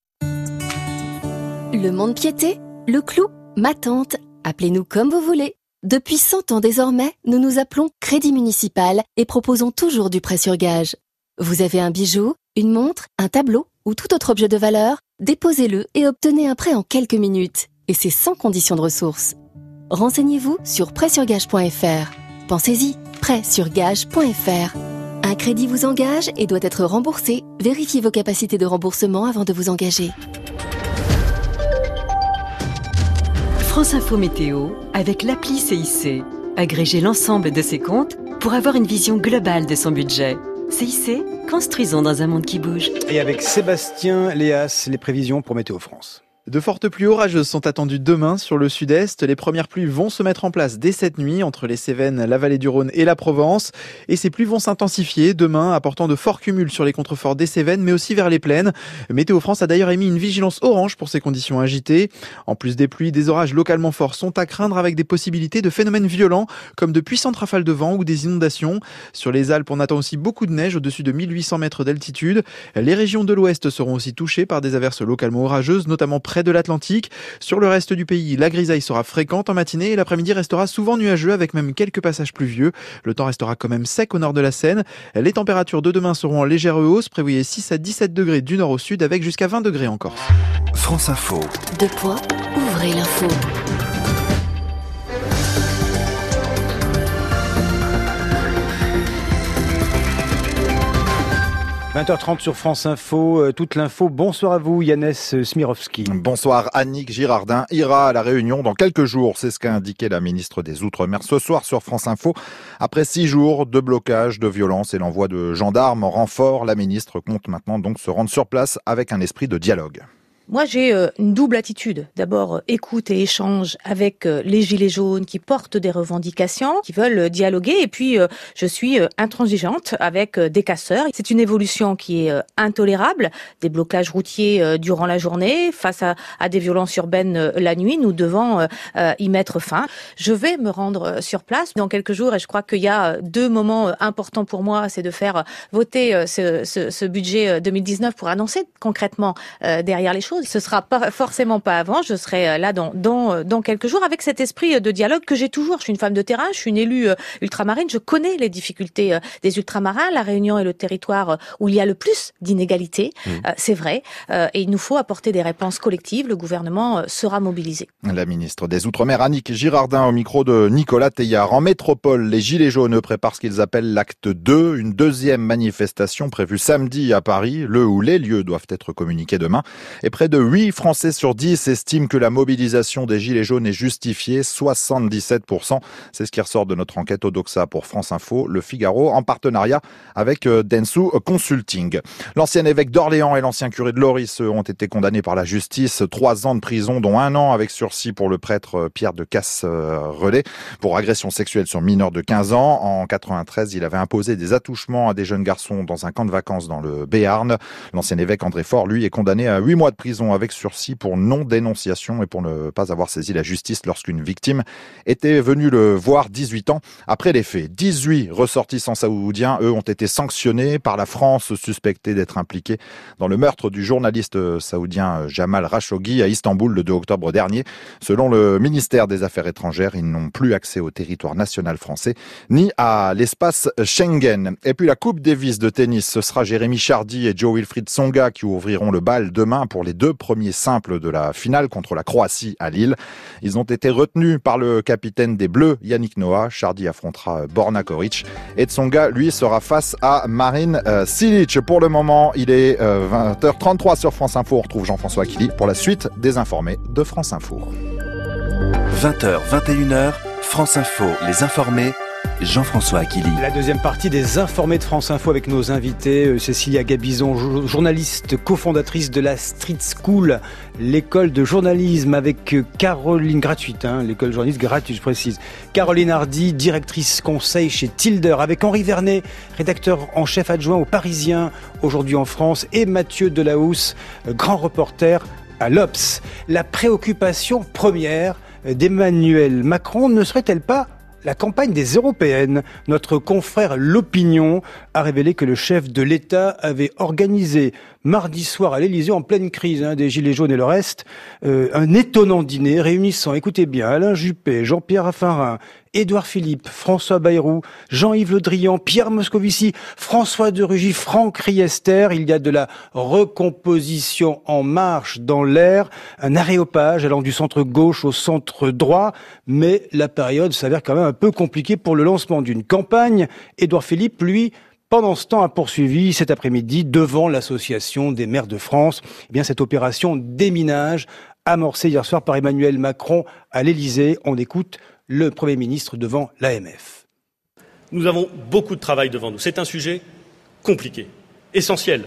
Le Mont-de-Piété, le Clou, ma tante, appelez-nous comme vous voulez. Depuis 100 ans désormais, nous nous appelons Crédit Municipal et proposons toujours du prêt sur gage. Vous avez un bijou, une montre, un tableau ou tout autre objet de valeur, déposez-le et obtenez un prêt en quelques minutes. Et c'est sans condition de ressources. Renseignez-vous sur prêtsurgage.fr. Pensez-y, prêtsurgage.fr. Un crédit vous engage et doit être remboursé. Vérifiez vos capacités de remboursement avant de vous engager. France Info Météo avec l'appli CIC. Agrégez l'ensemble de ses comptes pour avoir une vision globale de son budget. CIC, construisons dans un monde qui bouge. Et avec Sébastien Léas, les prévisions pour Météo France. De fortes pluies orageuses sont attendues demain sur le sud-est. Les premières pluies vont se mettre en place dès cette nuit entre les Cévennes, la vallée du Rhône et la Provence. Et ces pluies vont s'intensifier demain, apportant de forts cumuls sur les contreforts des Cévennes, mais aussi vers les plaines. Météo France a d'ailleurs émis une vigilance orange pour ces conditions agitées. En plus des pluies, des orages localement forts sont à craindre avec des possibilités de phénomènes violents, comme de puissantes rafales de vent ou des inondations. Sur les Alpes, on attend aussi beaucoup de neige au-dessus de 1800 mètres d'altitude. Les régions de l'ouest seront aussi touchées par des averses localement orageuses, notamment près de l'Atlantique. Sur le reste du pays, la grisaille sera fréquente en matinée et l'après-midi restera souvent nuageux avec même quelques passages pluvieux. Le temps restera quand même sec au nord de la Seine. Les températures de demain seront en légère hausse, prévoyez 6 à 17 degrés du nord au sud avec jusqu'à 20 degrés en Corse. France Info. Ouvrez l'info. 20h30 sur France Info, toute l'info. Bonsoir à vous, Yannès Smirowski. Bonsoir, Annick Girardin ira à la Réunion dans quelques jours. C'est ce qu'a indiqué la ministre des Outre-mer ce soir sur France Info. Après 6 jours de blocage, de violence et l'envoi de gendarmes en renfort, la ministre compte maintenant donc se rendre sur place avec un esprit de dialogue. Moi, j'ai une double attitude. D'abord, écoute et échange avec les Gilets jaunes qui portent des revendications, qui veulent dialoguer. Et puis, je suis intransigeante avec des casseurs. C'est une évolution qui est intolérable. Des blocages routiers durant la journée, face à des violences urbaines la nuit. Nous devons y mettre fin. Je vais me rendre sur place dans quelques jours et je crois qu'il y a 2 moments importants pour moi. C'est de faire voter ce budget 2019 pour annoncer concrètement derrière les choses. Ce sera pas forcément pas avant. Je serai là dans quelques jours avec cet esprit de dialogue que j'ai toujours. Je suis une femme de terrain, je suis une élue ultramarine. Je connais les difficultés des ultramarins. La Réunion est le territoire où il y a le plus d'inégalités. C'est vrai. Et il nous faut apporter des réponses collectives. Le gouvernement sera mobilisé. La ministre des Outre-mer, Annick Girardin, au micro de Nicolas Teillard. En métropole, les Gilets jaunes préparent ce qu'ils appellent l'acte 2, une deuxième manifestation prévue samedi à Paris, le ou les lieux doivent être communiqués demain. Et près Près de 8 Français sur 10 estiment que la mobilisation des Gilets jaunes est justifiée, 77%. C'est ce qui ressort de notre enquête Odoxa pour France Info, Le Figaro, en partenariat avec Dentsu Consulting. L'ancien évêque d'Orléans et l'ancien curé de Loris ont été condamnés par la justice. 3 ans de prison, dont 1 an avec sursis pour le prêtre Pierre de Casse-Relais pour agression sexuelle sur mineur de 15 ans. En 93, il avait imposé des attouchements à des jeunes garçons dans un camp de vacances dans le Béarn. L'ancien évêque André Faure, lui, est condamné à 8 mois de prison avec sursis pour non-dénonciation et pour ne pas avoir saisi la justice lorsqu'une victime était venue le voir 18 ans après les faits. 18 ressortissants saoudiens, eux, ont été sanctionnés par la France, suspectés d'être impliqués dans le meurtre du journaliste saoudien Jamal Khashoggi à Istanbul le 2 octobre dernier. Selon le ministère des Affaires étrangères, ils n'ont plus accès au territoire national français ni à l'espace Schengen. Et puis la Coupe Davis de tennis, ce sera Jérémy Chardy et Jo-Wilfried Tsonga qui ouvriront le bal demain pour les 2 premiers simples de la finale contre la Croatie à Lille. Ils ont été retenus par le capitaine des Bleus, Yannick Noah. Chardy affrontera Borna Koric et Tsonga, lui, sera face à Marin Cilic. Pour le moment, il est 20h33 sur France Info. On retrouve Jean-François Akili pour la suite des informés de France Info. 20h, 21h, France Info, les informés, Jean-François Akili. La deuxième partie des informés de France Info avec nos invités, Cécilia Gabizon, journaliste, cofondatrice de la Street School, l'école de journalisme avec Caroline, gratuite, l'école de journalisme gratuite, je précise. Caroline Hardy, directrice conseil chez Tilder, avec Henri Vernet, rédacteur en chef adjoint au Parisien, aujourd'hui en France, et Mathieu Delahousse, grand reporter à l'Obs. La préoccupation première d'Emmanuel Macron ne serait-elle pas la campagne des européennes? Notre confrère L'Opinion a révélé que le chef de l'État avait organisé mardi soir à l'Élysée, en pleine crise des Gilets jaunes et le reste, un étonnant dîner réunissant, écoutez bien, Alain Juppé, Jean-Pierre Raffarin, Édouard Philippe, François Bayrou, Jean-Yves Le Drian, Pierre Moscovici, François de Rugy, Franck Riester. Il y a de la recomposition en marche dans l'air, un aréopage allant du centre gauche au centre droit, mais la période s'avère quand même un peu compliquée pour le lancement d'une campagne. Édouard Philippe, lui, pendant ce temps, a poursuivi cet après-midi devant l'Association des maires de France, cette opération déminage amorcée hier soir par Emmanuel Macron à l'Élysée. On écoute le Premier ministre devant l'AMF. Nous avons beaucoup de travail devant nous. C'est un sujet compliqué, essentiel,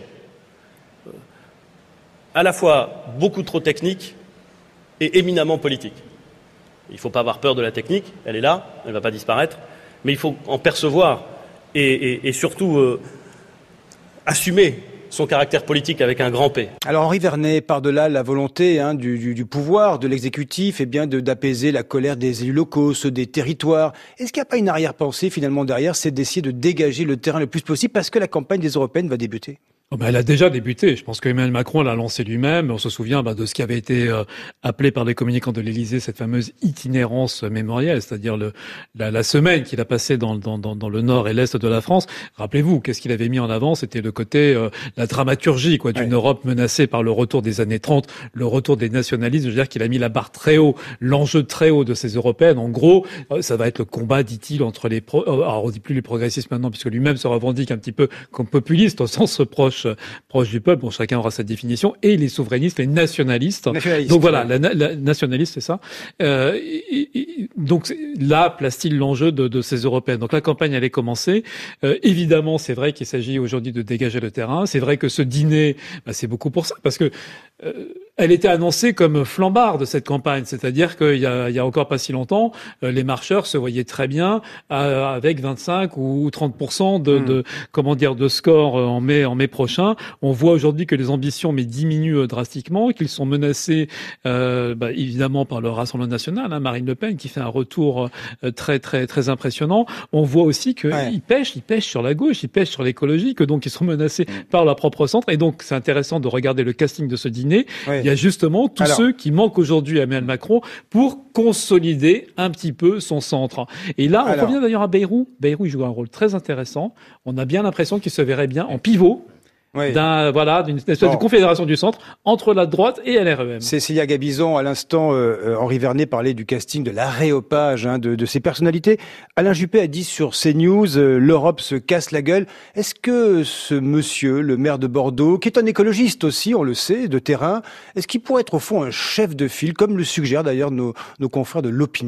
à la fois beaucoup trop technique et éminemment politique. Il ne faut pas avoir peur de la technique, elle est là, elle ne va pas disparaître, mais il faut en percevoir et surtout assumer son caractère politique avec un grand P. Alors Henri Vernet, par-delà la volonté du pouvoir, de l'exécutif, d'apaiser la colère des élus locaux, ceux des territoires, est-ce qu'il n'y a pas une arrière-pensée finalement derrière, c'est d'essayer de dégager le terrain le plus possible parce que la campagne des européennes va débuter? Elle a déjà débuté. Je pense qu'Emmanuel Macron l'a lancé lui-même. On se souvient de ce qui avait été appelé par les communicants de l'Élysée cette fameuse itinérance mémorielle, c'est-à-dire la semaine qu'il a passée dans le nord et l'est de la France. Rappelez-vous, qu'est-ce qu'il avait mis en avant? C'était le côté la dramaturgie d'une Europe menacée par le retour des années 30, le retour des nationalistes. Je veux dire qu'il a mis la barre très haut, l'enjeu très haut de ces européennes. En gros, ça va être le combat, dit-il, entre alors on dit plus les progressistes maintenant, puisque lui-même se revendique un petit peu comme populiste au sens proche du peuple, chacun aura sa définition, et les souverainistes, les nationalistes. Donc voilà, la nationaliste, c'est ça. Donc là, place-t-il l'enjeu de ces européennes. Donc la campagne, elle est commencée. Évidemment, c'est vrai qu'il s'agit aujourd'hui de dégager le terrain. C'est vrai que ce dîner, c'est beaucoup pour ça, parce que elle était annoncée comme flambarde, cette campagne. C'est-à-dire qu'il y a encore pas si longtemps, les marcheurs se voyaient très bien avec 25 ou 30% de score en mai prochain. On voit aujourd'hui que les ambitions diminuent drastiquement, qu'ils sont menacés évidemment par le Rassemblement national, Marine Le Pen qui fait un retour très très très impressionnant. On voit aussi qu'ils pêchent sur la gauche, ils pêchent sur l'écologie, que donc ils sont menacés par leur propre centre. Et donc c'est intéressant de regarder le casting de ce dîner. Il y a justement tous ceux qui manquent aujourd'hui à Emmanuel Macron pour consolider un petit peu son centre. Et là, on revient d'ailleurs à Bayrou. Bayrou, il joue un rôle très intéressant. On a bien l'impression qu'il se verrait bien en pivot. d'une espèce de confédération du centre entre la droite et LREM. Cécilia Gabizon, à l'instant, Henri Vernet parlait du casting, de l'aréopage de ces personnalités. Alain Juppé a dit sur CNews, l'Europe se casse la gueule. Est-ce que ce monsieur, le maire de Bordeaux, qui est un écologiste aussi, on le sait, de terrain, est-ce qu'il pourrait être au fond un chef de file, comme le suggèrent d'ailleurs nos confrères de l'opinion ?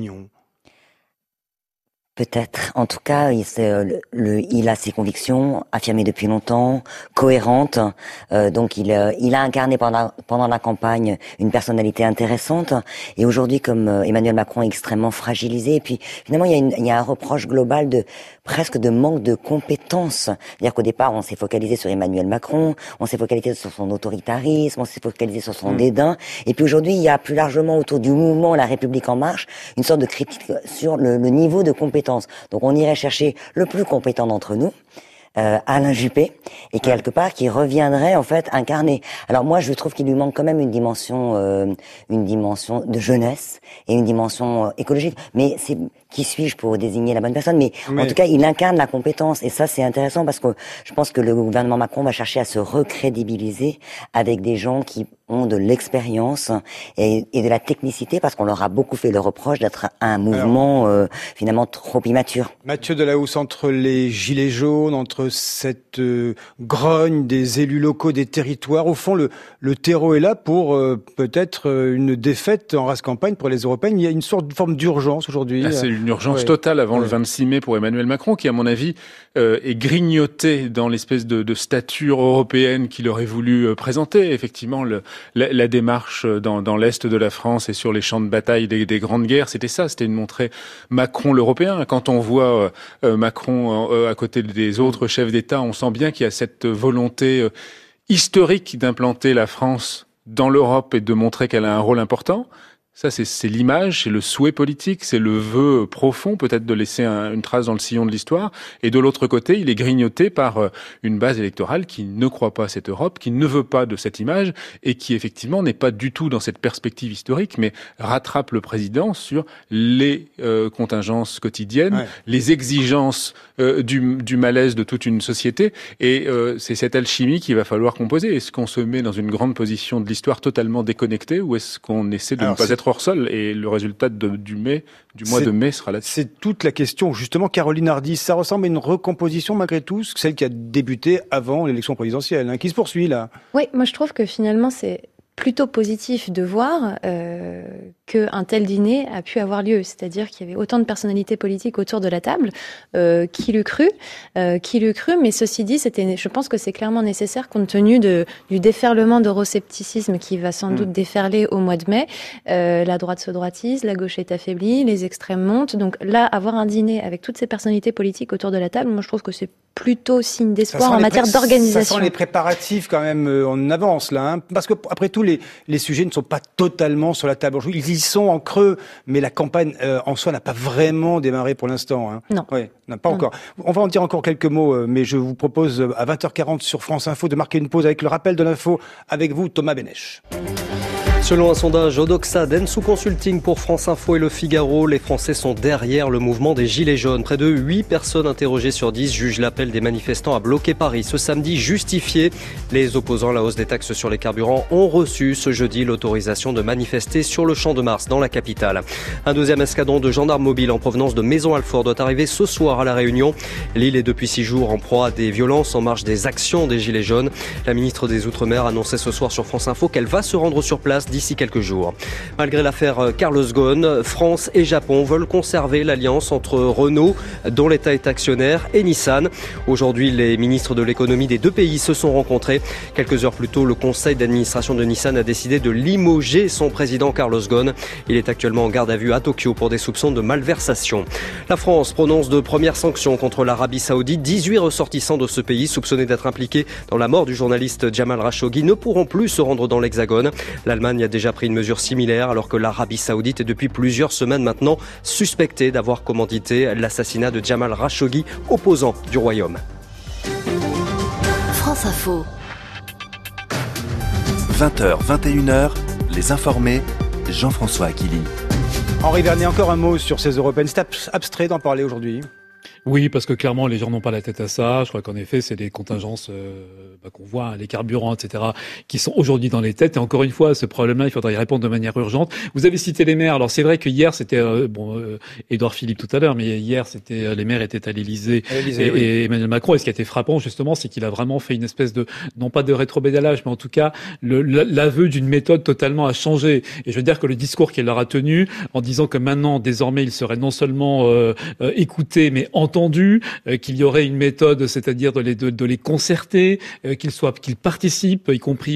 Peut-être. En tout cas, il a ses convictions affirmées depuis longtemps, cohérentes. Donc, il a incarné pendant la campagne une personnalité intéressante. Et aujourd'hui, comme Emmanuel Macron est extrêmement fragilisé, et puis finalement, il y a un reproche global presque de manque de compétences. C'est-à-dire qu'au départ, on s'est focalisé sur Emmanuel Macron, on s'est focalisé sur son autoritarisme, on s'est focalisé sur son dédain. Et puis aujourd'hui, il y a plus largement autour du mouvement La République En Marche une sorte de critique sur le niveau de compétences. Donc on irait chercher le plus compétent d'entre nous, Alain Juppé, et quelque part qui reviendrait en fait incarner. Alors moi je trouve qu'il lui manque quand même une dimension de jeunesse et une dimension écologique. Mais c'est qui suis-je pour désigner la bonne personne ? Mais en tout cas il incarne la compétence et ça c'est intéressant parce que je pense que le gouvernement Macron va chercher à se recrédibiliser avec des gens qui ont de l'expérience et de la technicité parce qu'on leur a beaucoup fait le reproche d'être un mouvement finalement trop immature. Mathieu Delahousse, entre les gilets jaunes, entre cette grogne des élus locaux, des territoires, au fond le terreau est là pour peut-être une défaite en race campagne pour les européennes. Il y a une sorte de forme d'urgence aujourd'hui. C'est une urgence totale avant le 26 mai pour Emmanuel Macron qui à mon avis est grignoté dans l'espèce de stature européenne qu'il aurait voulu présenter. Effectivement, la démarche dans l'Est de la France et sur les champs de bataille des grandes guerres, c'était une montrée Macron l'Européen. Quand on voit Macron à côté des autres chefs d'État, on sent bien qu'il y a cette volonté historique d'implanter la France dans l'Europe et de montrer qu'elle a un rôle important. Ça, c'est l'image, c'est le souhait politique, c'est le vœu profond, peut-être de laisser une trace dans le sillon de l'histoire. Et de l'autre côté, il est grignoté par une base électorale qui ne croit pas à cette Europe, qui ne veut pas de cette image et qui, effectivement, n'est pas du tout dans cette perspective historique, mais rattrape le président sur les contingences quotidiennes, les exigences du malaise de toute une société. Et c'est cette alchimie qu'il va falloir composer. Est-ce qu'on se met dans une grande position de l'histoire totalement déconnectée ou est-ce qu'on essaie de ne pas être hors sol et le résultat du mois de mai sera là. C'est toute la question. Justement, Caroline Hardy, ça ressemble à une recomposition malgré tout, celle qui a débuté avant l'élection présidentielle, qui se poursuit là. Oui, moi je trouve que finalement c'est plutôt positif de voir qu'un tel dîner a pu avoir lieu. C'est-à-dire qu'il y avait autant de personnalités politiques autour de la table. Qui l'eût cru, mais ceci dit, je pense que c'est clairement nécessaire compte tenu du déferlement d'euroscepticisme qui va sans doute déferler au mois de mai. La droite se droitise, la gauche est affaiblie, les extrêmes montent. Donc là, avoir un dîner avec toutes ces personnalités politiques autour de la table, moi je trouve que c'est plutôt signe d'espoir en matière d'organisation. Ça sent les préparatifs quand même, on avance là, parce que après tout les sujets ne sont pas totalement sur la table. Ils y sont en creux, mais la campagne en soi n'a pas vraiment démarré pour l'instant. Non. Non, pas encore. On va en dire encore quelques mots, mais je vous propose à 20h40 sur France Info de marquer une pause avec le rappel de l'info avec vous, Thomas Benech. Selon un sondage Odoxa d'Ensu Consulting pour France Info et Le Figaro, les Français sont derrière le mouvement des Gilets jaunes. Près de 8 personnes interrogées sur 10 jugent l'appel des manifestants à bloquer Paris ce samedi justifié. Les opposants à la hausse des taxes sur les carburants ont reçu ce jeudi l'autorisation de manifester sur le Champ de Mars dans la capitale. Un deuxième escadron de gendarmes mobiles en provenance de Maison-Alfort doit arriver ce soir à La Réunion. L'île est depuis 6 jours en proie à des violences en marge des actions des Gilets jaunes. La ministre des Outre-mer annonçait ce soir sur France Info qu'elle va se rendre sur place d'ici quelques jours. Malgré l'affaire Carlos Ghosn, France et Japon veulent conserver l'alliance entre Renault, dont l'État est actionnaire, et Nissan. Aujourd'hui, les ministres de l'économie des deux pays se sont rencontrés. Quelques heures plus tôt, le conseil d'administration de Nissan a décidé de limoger son président Carlos Ghosn. Il est actuellement en garde à vue à Tokyo pour des soupçons de malversation. La France prononce de premières sanctions contre l'Arabie Saoudite. 18 ressortissants de ce pays soupçonnés d'être impliqués dans la mort du journaliste Jamal Khashoggi ne pourront plus se rendre dans l'Hexagone. L'Allemagne a déjà pris une mesure similaire alors que l'Arabie Saoudite est depuis plusieurs semaines maintenant suspectée d'avoir commandité l'assassinat de Jamal Khashoggi, opposant du royaume. France Info. 20h, 21h, les informés, Jean-François Aquili. Henri Vernet, encore un mot sur ces européennes. C'est abstrait d'en parler aujourd'hui. Oui, parce que clairement, les gens n'ont pas la tête à ça. Je crois qu'en effet, c'est des contingences qu'on voit, les carburants, etc., qui sont aujourd'hui dans les têtes. Et encore une fois, ce problème-là, il faudra y répondre de manière urgente. Vous avez cité les maires. Alors c'est vrai que hier, c'était Édouard Philippe tout à l'heure, mais hier, c'était les maires étaient à l'Élysée et Emmanuel Macron. Et ce qui a été frappant, justement, c'est qu'il a vraiment fait une espèce de, non pas de rétropédalage, mais en tout cas l'aveu d'une méthode totalement à changer. Et je veux dire que le discours qu'il leur a tenu, en disant que maintenant, désormais, il serait non seulement écouté, mais entendu, qu'il y aurait une méthode, c'est-à-dire de les concerter, qu'ils participent, y compris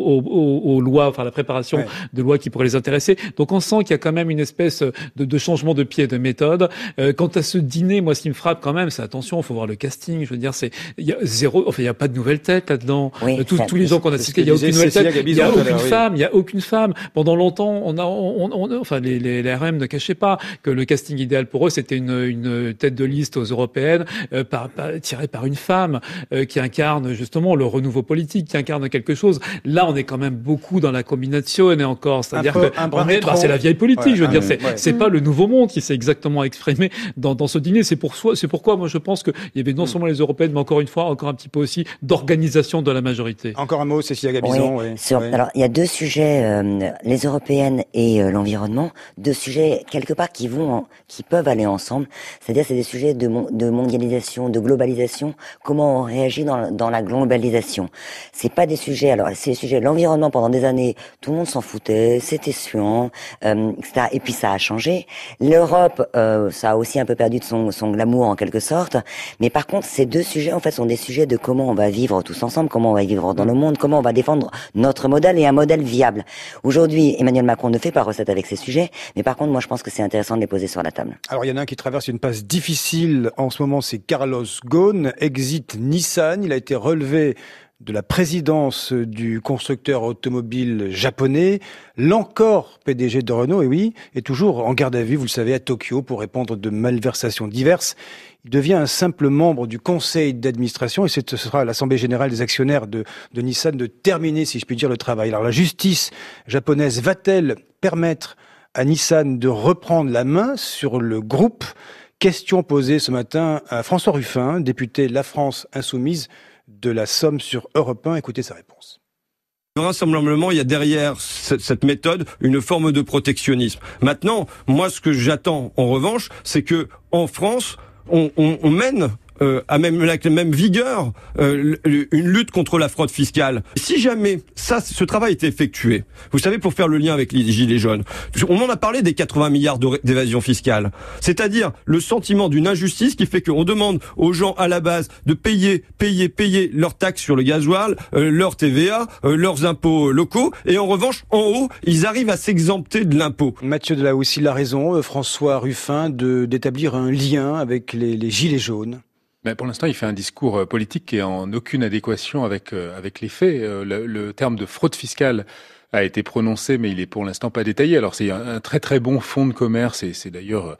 aux lois, enfin la préparation de lois qui pourraient les intéresser. Donc on sent qu'il y a quand même une espèce de changement de pied, de méthode. Quant à ce dîner, moi, ce qui me frappe quand même, c'est attention, il faut voir le casting. Je veux dire, il y a pas de nouvelle tête là-dedans. Tous les gens qu'on a cités, il y a aucune nouvelle tête. Il y a aucune femme. Il y a aucune femme. Pendant longtemps, enfin les RM ne cachaient pas que le casting idéal pour eux, c'était une tête de liste aux européennes tirée par une femme qui incarne justement le renouveau politique, qui incarne quelque chose. Là, on est quand même beaucoup dans la combination et encore, c'est-à-dire que c'est la vieille politique. Je veux dire, c'est pas le nouveau monde qui s'est exactement exprimé dans ce dîner. C'est pourquoi moi je pense qu'il y avait non seulement les européennes, mais encore une fois, encore un petit peu aussi d'organisation de la majorité. Encore un mot, Cécilia Gabizon. Alors, il y a deux sujets, les européennes et l'environnement, deux sujets quelque part qui peuvent aller ensemble. C'est-à-dire, c'est des sujets de mondialisation, de globalisation. Comment on réagit dans la globalisation. C'est pas des sujets. Alors, c'est des sujets. L'environnement, pendant des années, tout le monde s'en foutait, c'était suant, etc. Et puis ça a changé. L'Europe, ça a aussi un peu perdu de son glamour en quelque sorte. Mais par contre, ces deux sujets, en fait, sont des sujets de comment on va vivre tous ensemble, comment on va vivre dans le monde, comment on va défendre notre modèle et un modèle viable. Aujourd'hui, Emmanuel Macron ne fait pas recette avec ces sujets, mais par contre, moi, je pense que c'est intéressant de les poser sur la table. Alors, il y en a un qui traverse une passe difficile en ce moment, c'est Carlos Ghosn, exit Nissan. Il a été relevé de la présidence du constructeur automobile japonais. L'encore PDG de Renault, et oui, est toujours en garde à vue, vous le savez, à Tokyo pour répondre de malversations diverses. Il devient un simple membre du conseil d'administration et ce sera à l'Assemblée générale des actionnaires de Nissan de terminer, si je puis dire, le travail. Alors la justice japonaise va-t-elle permettre à Nissan de reprendre la main sur le groupe? Question posée ce matin à François Ruffin, député La France Insoumise de la Somme sur Europe 1. Écoutez sa réponse. Vraisemblablement, il y a derrière cette méthode une forme de protectionnisme. Maintenant, moi, ce que j'attends, en revanche, c'est que en France, on mène avec la même vigueur une lutte contre la fraude fiscale. Si jamais ce travail était effectué, vous savez, pour faire le lien avec les gilets jaunes, on en a parlé des 80 milliards d'évasion fiscale, c'est-à-dire le sentiment d'une injustice qui fait qu'on demande aux gens à la base de payer leurs taxes sur le gasoil, leur TVA, leurs impôts locaux, et en revanche, en haut, ils arrivent à s'exempter de l'impôt. Mathieu Delahousse, il a raison, François Ruffin, d'établir un lien avec les gilets jaunes. Mais pour l'instant, il fait un discours politique qui est en aucune adéquation avec les faits. Le terme de fraude fiscale a été prononcé, mais il est pour l'instant pas détaillé. Alors c'est un très très bon fonds de commerce et c'est d'ailleurs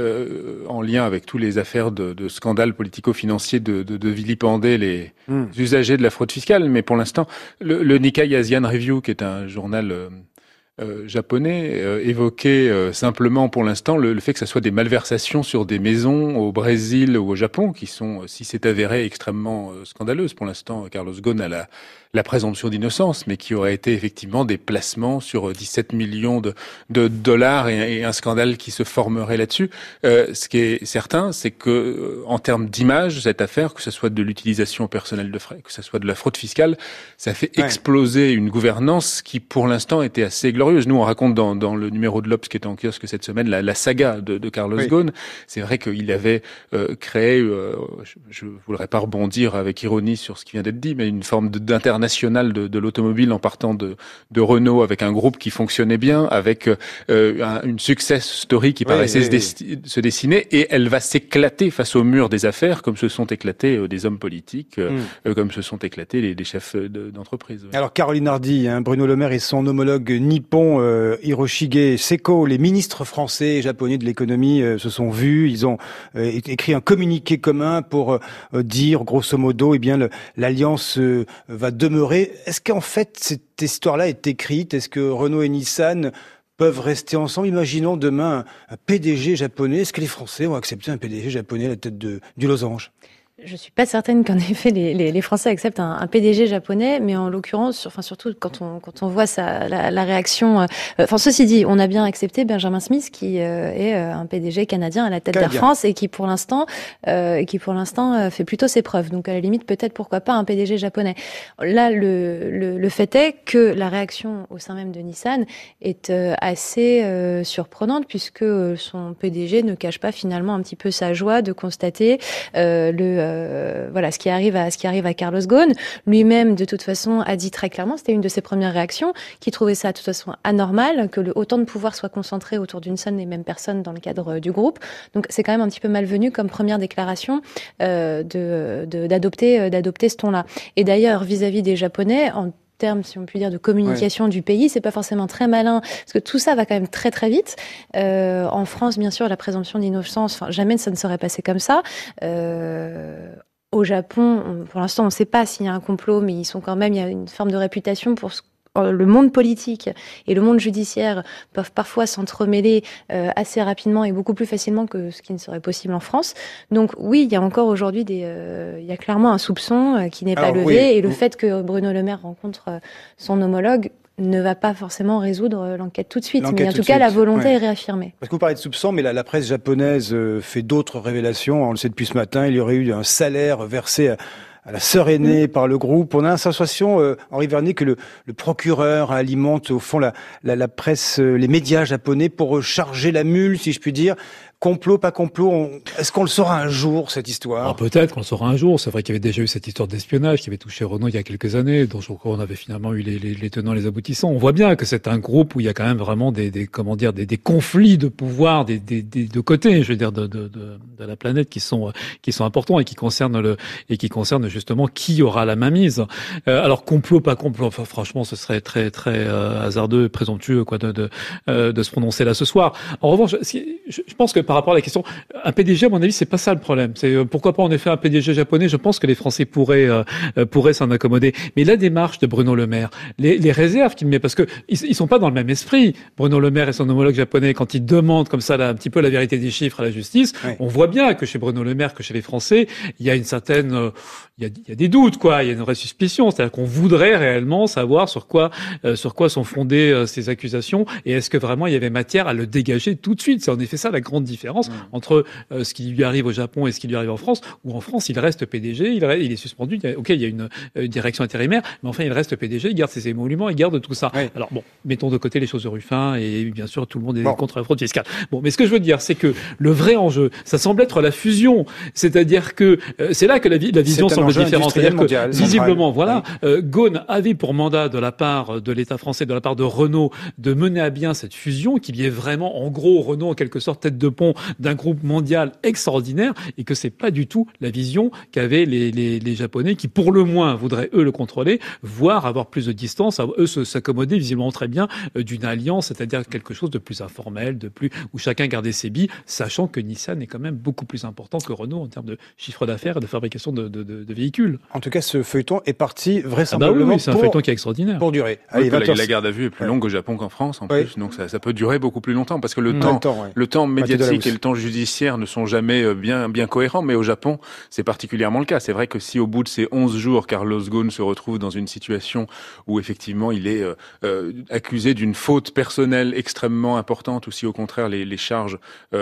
en lien avec toutes les affaires de scandales politico-financiers de vilipender les usagers de la fraude fiscale. Mais pour l'instant, le Nikkei Asian Review, qui est un journal japonais, évoquait simplement pour l'instant le fait que ça soit des malversations sur des maisons au Brésil ou au Japon qui sont, si c'est avéré, extrêmement scandaleuses. Pour l'instant, Carlos Ghosn a la présomption d'innocence, mais qui aurait été effectivement des placements sur 17 millions de dollars et un scandale qui se formerait là-dessus. Ce qui est certain, c'est que en termes d'image, cette affaire, que ce soit de l'utilisation personnelle de frais, que ce soit de la fraude fiscale, ça fait exploser une gouvernance qui, pour l'instant, était assez glorieuse. Nous, on raconte dans le numéro de l'Obs qui était en kiosque cette semaine la saga de Carlos Ghosn. C'est vrai qu'il avait créé, je voudrais pas rebondir avec ironie sur ce qui vient d'être dit, mais une forme d'international de l'automobile en partant de Renault avec un groupe qui fonctionnait bien, avec une success story qui paraissait se dessiner, et elle va s'éclater face au mur des affaires comme se sont éclatés des hommes politiques, comme se sont éclatés les chefs d'entreprise. Alors Caroline Hardy, Bruno Le Maire et son homologue nippon Hiroshige Seko, les ministres français et japonais de l'économie se sont vus, ils ont écrit un communiqué commun pour dire grosso modo, eh bien l'alliance va demeurer. Est-ce qu'en fait cette histoire-là est écrite? Est-ce que Renault et Nissan peuvent rester ensemble. Imaginons demain un PDG japonais. Est-ce que les Français vont accepter un PDG japonais à la tête du Losange ? Je suis pas certaine qu'en effet les Français acceptent un PDG japonais, mais en l'occurrence, enfin surtout quand on voit la réaction. Enfin ceci dit, on a bien accepté Benjamin Smith qui est un PDG canadien à la tête d'Air France et qui pour l'instant fait plutôt ses preuves. Donc à la limite peut-être pourquoi pas un PDG japonais. Là le fait est que la réaction au sein même de Nissan est assez surprenante puisque son PDG ne cache pas finalement un petit peu sa joie de constater ce qui arrive à Carlos Ghosn. Lui-même, de toute façon, a dit très clairement, c'était une de ses premières réactions, qu'il trouvait ça de toute façon anormal, que autant de pouvoir soit concentré autour d'une seule et même personne dans le cadre du groupe. Donc c'est quand même un petit peu malvenu comme première déclaration d'adopter ce ton-là. Et d'ailleurs, vis-à-vis des Japonais, en termes, si on peut dire, de communication du pays, c'est pas forcément très malin, parce que tout ça va quand même très très vite. En France, bien sûr, la présomption d'innocence, jamais ça ne serait passé comme ça. Au Japon, pour l'instant, on ne sait pas s'il y a un complot, mais il y a une forme de réputation pour le monde politique et le monde judiciaire peuvent parfois s'entremêler assez rapidement et beaucoup plus facilement que ce qui ne serait possible en France. Donc oui, il y a encore aujourd'hui il y a clairement un soupçon qui n'est pas levé et le fait que Bruno Le Maire rencontre son homologue ne va pas forcément résoudre l'enquête tout de suite. Mais en tout cas, la volonté est réaffirmée. Parce que vous parlez de soupçons, mais la presse japonaise fait d'autres révélations. On le sait depuis ce matin, il y aurait eu un salaire versé à la sœur aînée par le groupe. On a la sensation, Henri Vernier, que le procureur alimente au fond la presse, les médias japonais pour charger la mule, si je puis dire. Complot, pas complot, est-ce qu'on le saura un jour, cette histoire ? Alors peut-être qu'on le saura un jour. C'est vrai qu'il y avait déjà eu cette histoire d'espionnage qui avait touché Renault il y a quelques années, dont je crois qu'on avait finalement eu les tenants, les aboutissants. On voit bien que c'est un groupe où il y a quand même vraiment des conflits de pouvoir des deux côtés, je veux dire, de la planète qui sont importants et qui concernent justement qui aura la mainmise. Alors complot, pas complot, enfin, franchement, ce serait très très hasardeux et présomptueux de se prononcer là ce soir. En revanche, je pense que par rapport à la question, un PDG, à mon avis, c'est pas ça le problème. C'est pourquoi pas en effet un PDG japonais. Je pense que les Français pourraient s'en accommoder. Mais la démarche de Bruno Le Maire, les réserves qu'il met, parce que ils sont pas dans le même esprit. Bruno Le Maire et son homologue japonais, quand ils demandent comme ça un petit peu la vérité des chiffres à la justice, on voit bien que chez Bruno Le Maire, que chez les Français, il y a une certaine, il y a des doutes, quoi. Il y a une vraie suspicion. C'est-à-dire qu'on voudrait réellement savoir sur quoi sont fondées ces accusations et est-ce que vraiment il y avait matière à le dégager tout de suite. C'est en effet ça la grande différence entre ce qui lui arrive au Japon et ce qui lui arrive en France, où en France, il reste PDG, il est suspendu, il y a une direction intérimaire, mais enfin, il reste PDG, il garde ses émoluments, il garde tout ça. Oui. Alors bon, mettons de côté les choses de Ruffin, et bien sûr, tout le monde est contre la fraude fiscale. Bon, mais ce que je veux dire, c'est que le vrai enjeu, ça semble être la fusion. C'est-à-dire que c'est là que la vision semble différente. C'est-à-dire que, visiblement, Ghosn avait pour mandat de la part de l'État français, de la part de Renault, de mener à bien cette fusion, qu'il y ait vraiment, en gros, Renault, en quelque sorte, tête de pont d'un groupe mondial extraordinaire, et que c'est pas du tout la vision qu'avaient les Japonais, qui pour le moins voudraient eux le contrôler, voire avoir plus de distance, eux s'accommoder visiblement très bien d'une alliance, c'est-à-dire quelque chose de plus informel, où chacun gardait ses billes, sachant que Nissan est quand même beaucoup plus important que Renault en termes de chiffre d'affaires et de fabrication de véhicules. En tout cas, ce feuilleton est parti vraisemblablement oui, c'est un feuilleton qui est extraordinaire. Pour durer. Allez, la garde à vue est plus longue au Japon qu'en France, en plus, donc ça peut durer beaucoup plus longtemps, parce que le temps médiatique et le temps judiciaire ne sont jamais bien cohérents, mais au Japon, c'est particulièrement le cas. C'est vrai que si au bout de ces 11 jours, Carlos Ghosn se retrouve dans une situation où effectivement il est accusé d'une faute personnelle extrêmement importante, ou si au contraire les charges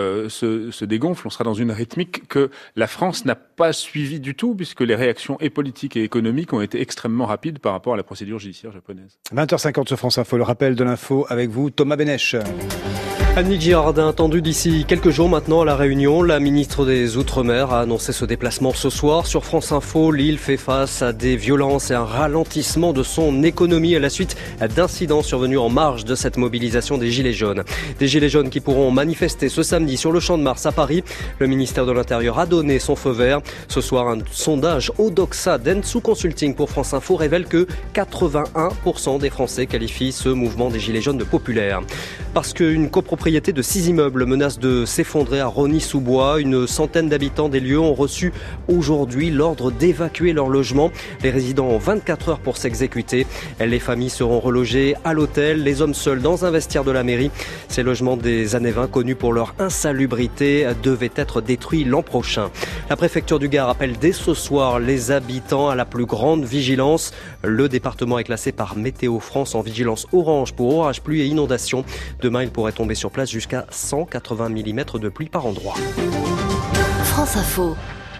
se dégonflent, on sera dans une rythmique que la France n'a pas suivie du tout, puisque les réactions et politiques et économiques ont été extrêmement rapides par rapport à la procédure judiciaire japonaise. 20h50 sur France Info, le rappel de l'info avec vous, Thomas Benech. Annick Girardin, attendue d'ici quelques jours maintenant à La Réunion. La ministre des Outre-mer a annoncé ce déplacement ce soir. Sur France Info, l'île fait face à des violences et un ralentissement de son économie à la suite d'incidents survenus en marge de cette mobilisation des Gilets jaunes. Des Gilets jaunes qui pourront manifester ce samedi sur le Champ de Mars à Paris. Le ministère de l'Intérieur a donné son feu vert. Ce soir, un sondage Odoxa Dentsu Consulting pour France Info révèle que 81% des Français qualifient ce mouvement des Gilets jaunes de populaire. parce qu'une copropriété de 6 immeubles menace de s'effondrer à Rosny-sous-Bois. Une centaine d'habitants des lieux ont reçu aujourd'hui l'ordre d'évacuer leur logement. Les résidents ont 24 heures pour s'exécuter. Les familles seront relogées à l'hôtel, les hommes seuls dans un vestiaire de la mairie. Ces logements des années 20, connus pour leur insalubrité, devaient être détruits l'an prochain. La préfecture du Gard appelle dès ce soir les habitants à la plus grande vigilance. Le département est classé par Météo France en vigilance orange pour orage, pluie et inondation. Demain, il pourrait tomber sur place jusqu'à 180 mm de pluie par endroit. France Info.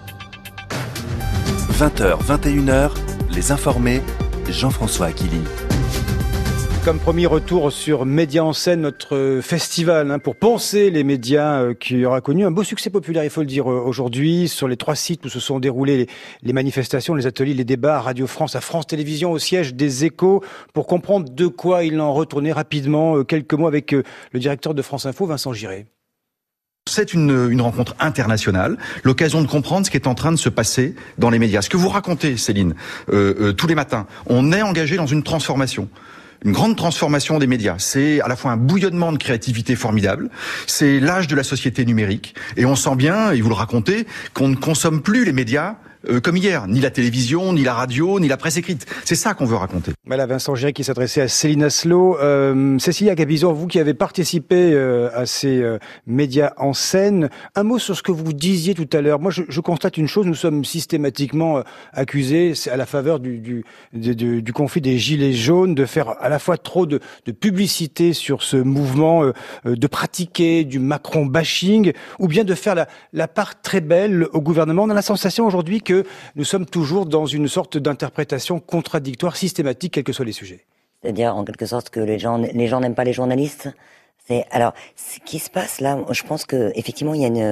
20h, 21h, les informés, Jean-François Aquili. Comme premier retour sur Médias en scène, notre festival pour penser les médias qui aura connu un beau succès populaire, il faut le dire aujourd'hui, sur les 3 sites où se sont déroulées les manifestations, les ateliers, les débats à Radio France, à France Télévisions, au siège des Échos. Pour comprendre de quoi il en retournait rapidement, quelques mots avec le directeur de France Info, Vincent Giré. C'est une rencontre internationale, l'occasion de comprendre ce qui est en train de se passer dans les médias. Ce que vous racontez, Céline, tous les matins, on est engagé dans une transformation. Une grande transformation des médias. C'est à la fois un bouillonnement de créativité formidable, c'est l'âge de la société numérique, et on sent bien, et vous le racontez, qu'on ne consomme plus les médias comme hier, ni la télévision, ni la radio, ni la presse écrite. C'est ça qu'on veut raconter. Voilà, Vincent Giré qui s'adressait à Céline Asselot. Cécilia Capizot, vous qui avez participé à ces médias en scène, un mot sur ce que vous disiez tout à l'heure. Moi, je constate une chose, nous sommes systématiquement accusés, à la faveur du conflit des Gilets jaunes, de faire à la fois trop de publicité sur ce mouvement, de pratiquer du Macron-bashing, ou bien de faire la part très belle au gouvernement. On a la sensation aujourd'hui que nous sommes toujours dans une sorte d'interprétation contradictoire, systématique, quels que soient les sujets. C'est-à-dire, en quelque sorte, que les gens n'aiment pas les journalistes. Alors, ce qui se passe là, je pense que effectivement,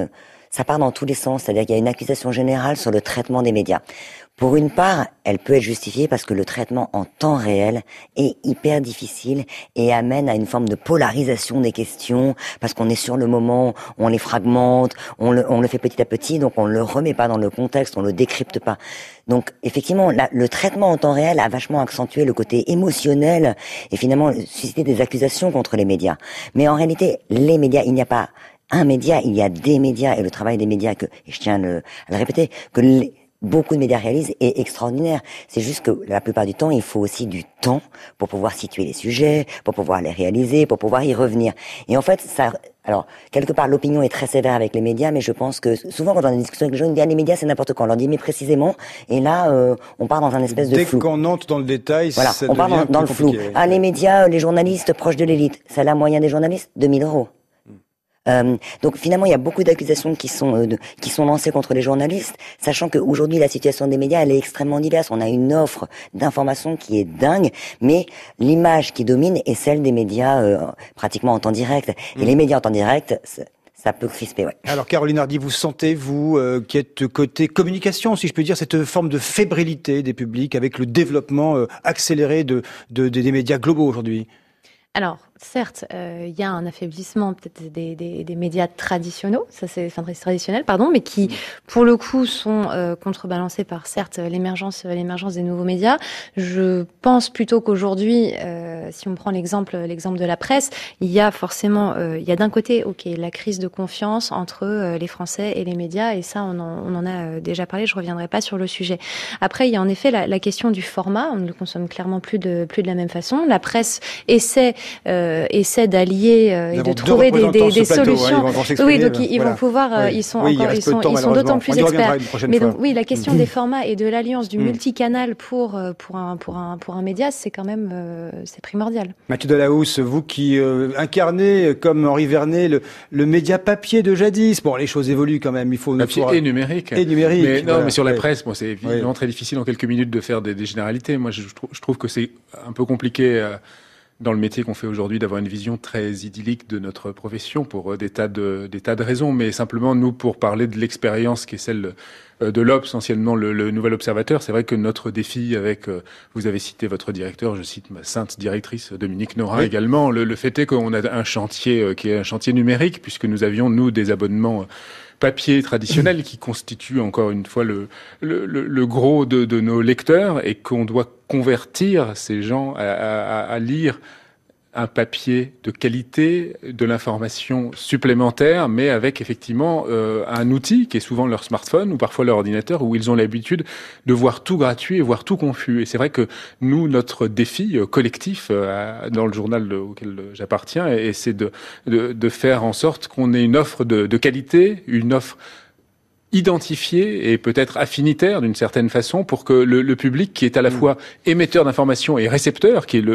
ça part dans tous les sens. C'est-à-dire qu'il y a une accusation générale sur le traitement des médias. Pour une part, elle peut être justifiée parce que le traitement en temps réel est hyper difficile et amène à une forme de polarisation des questions, parce qu'on est sur le moment, on les fragmente, on le fait petit à petit, donc on le remet pas dans le contexte, on le décrypte pas. Donc effectivement, le traitement en temps réel a vachement accentué le côté émotionnel et finalement suscité des accusations contre les médias. Mais en réalité, les médias, il n'y a pas un média, il y a des médias, et le travail des médias et je tiens à le répéter, beaucoup de médias réalisent est extraordinaire. C'est juste que la plupart du temps, il faut aussi du temps pour pouvoir situer les sujets, pour pouvoir les réaliser, pour pouvoir y revenir. Et en fait, alors, quelque part, l'opinion est très sévère avec les médias, mais je pense que souvent, quand on a une discussion avec les gens, ils disent, les médias, c'est n'importe quoi. On leur dit, mais précisément. Et là, on part dans un espèce de flou. Dès qu'on entre dans le détail, voilà, ça on part dans le flou. Ouais. Ah, les médias, les journalistes proches de l'élite. Salaire moyen des journalistes, 2 000 €. Donc finalement, il y a beaucoup d'accusations qui sont lancées contre les journalistes, sachant qu'aujourd'hui la situation des médias elle est extrêmement diverse. On a une offre d'information qui est dingue, mais l'image qui domine est celle des médias pratiquement en temps direct. Et les médias en temps direct, ça peut crisper, ouais. Alors Caroline Hardy, vous sentez, vous, qui êtes côté communication, si je peux dire, cette forme de fébrilité des publics avec le développement accéléré des médias globaux aujourd'hui? Alors, certes, il y a un affaiblissement peut-être des médias traditionnels, mais qui, pour le coup, sont contrebalancés par, certes, l'émergence des nouveaux médias. Je pense plutôt qu'aujourd'hui, si on prend l'exemple de la presse, il y a forcément, il y a d'un côté, la crise de confiance entre les Français et les médias, et ça, on en a déjà parlé. Je reviendrai pas sur le sujet. Après, il y a en effet la question du format. On ne le consomme clairement plus de la même façon. La presse essaie d'allier et de trouver des solutions. Oui, donc ils vont pouvoir, ils sont d'autant plus experts. Mais donc oui, la question des formats et de l'alliance du multicanal pour un média, c'est quand même c'est primordial. Mathieu Delahousse, vous qui incarnez comme Henri Vernet le média papier de jadis. Bon, les choses évoluent quand même. Il faut papier et numérique. Et numérique. Mais non, mais sur la presse, bon, c'est évidemment très difficile en quelques minutes de faire des généralités. Moi, je trouve que c'est un peu compliqué. Dans le métier qu'on fait aujourd'hui, d'avoir une vision très idyllique de notre profession pour des tas de raisons, mais simplement nous pour parler de l'expérience qui est celle de l'Obs, anciennement le Nouvel Observateur. C'est vrai que notre défi avec, vous avez cité votre directeur, je cite ma sainte directrice Dominique Nora également, le fait est qu'on a un chantier qui est un chantier numérique, puisque nous avions, nous, des abonnements papier traditionnel qui constitue encore une fois le gros de nos lecteurs, et qu'on doit convertir ces gens à lire un papier de qualité, de l'information supplémentaire, mais avec effectivement un outil qui est souvent leur smartphone ou parfois leur ordinateur, où ils ont l'habitude de voir tout gratuit et voir tout confus. Et c'est vrai que nous, notre défi collectif dans le journal auquel j'appartiens, et c'est de faire en sorte qu'on ait une offre de qualité, une offre identifié et peut-être affinitaire d'une certaine façon pour que le public qui est à la fois émetteur d'informations et récepteur, qui est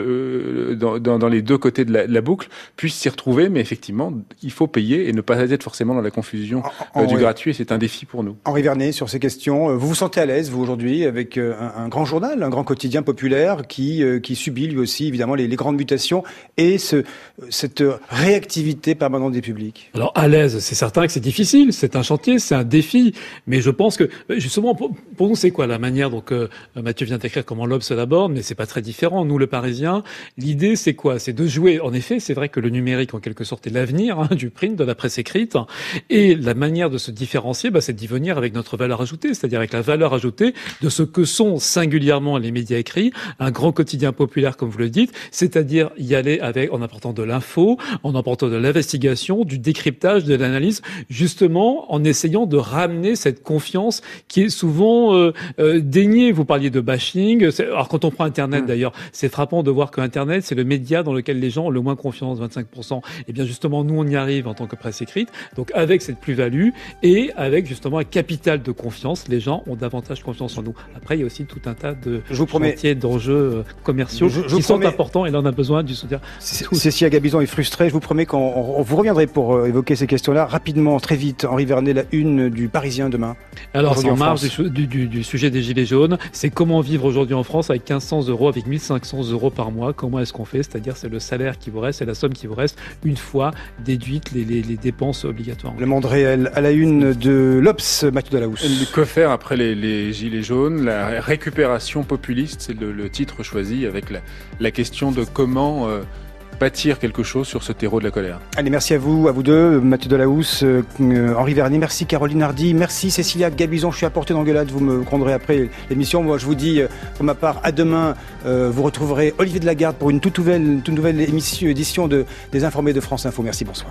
dans les deux côtés de la boucle, puisse s'y retrouver. Mais effectivement, il faut payer et ne pas être forcément dans la confusion du gratuit. Et c'est un défi pour nous. Henri Vernet, sur ces questions, vous vous sentez à l'aise, vous, aujourd'hui, avec un grand journal, un grand quotidien populaire qui subit lui aussi, évidemment, les grandes mutations et cette réactivité permanente des publics? Alors, à l'aise, c'est certain que c'est difficile. C'est un chantier, c'est un défi. Mais je pense que, justement, pour nous, c'est quoi la manière, donc Mathieu vient d'écrire comment l'Obs l'aborde, mais c'est pas très différent. Nous, le Parisien, l'idée, c'est quoi? C'est de jouer, en effet, c'est vrai que le numérique, en quelque sorte, est l'avenir du print, de la presse écrite, et la manière de se différencier, c'est d'y venir avec notre valeur ajoutée, c'est-à-dire avec la valeur ajoutée de ce que sont singulièrement les médias écrits, un grand quotidien populaire, comme vous le dites, c'est-à-dire y aller en apportant de l'info, en apportant de l'investigation, du décryptage, de l'analyse, justement, en essayant de ramener cette confiance qui est souvent déniée. Vous parliez de bashing. Alors quand on prend Internet d'ailleurs, c'est frappant de voir que Internet, c'est le média dans lequel les gens ont le moins confiance, 25%. Et bien justement, nous on y arrive en tant que presse écrite. Donc avec cette plus-value et avec justement un capital de confiance, les gens ont davantage confiance en nous. Après, il y a aussi tout un tas de chantiers, d'enjeux commerciaux qui sont importants et là on a besoin du soutien. Cécilia Gabizon est frustrée. Je vous promets qu'on vous reviendrez pour évoquer ces questions-là rapidement, très vite. Henri Vernet, la une du Parisien demain. Alors, c'est en marge du sujet des Gilets jaunes. C'est comment vivre aujourd'hui en France avec 1500 €, avec 1500 € par mois. Comment est-ce qu'on fait? C'est-à-dire, c'est le salaire qui vous reste, c'est la somme qui vous reste une fois déduites les dépenses obligatoires. Le monde réel à la une de l'Obs, Mathieu Delahousse. Que faire après les Gilets jaunes? La récupération populiste, c'est le titre choisi avec la question de comment bâtir quelque chose sur ce terreau de la colère. Allez, merci à vous deux, Mathieu Delahousse, Henri Vernet, merci Caroline Hardy, merci Cécilia Gabizon. Je suis à portée d'engueulade, vous me prendrez après l'émission. Moi, je vous dis, pour ma part, à demain. Vous retrouverez Olivier Delagarde pour une toute nouvelle édition des Informés de France Info. Merci, bonsoir.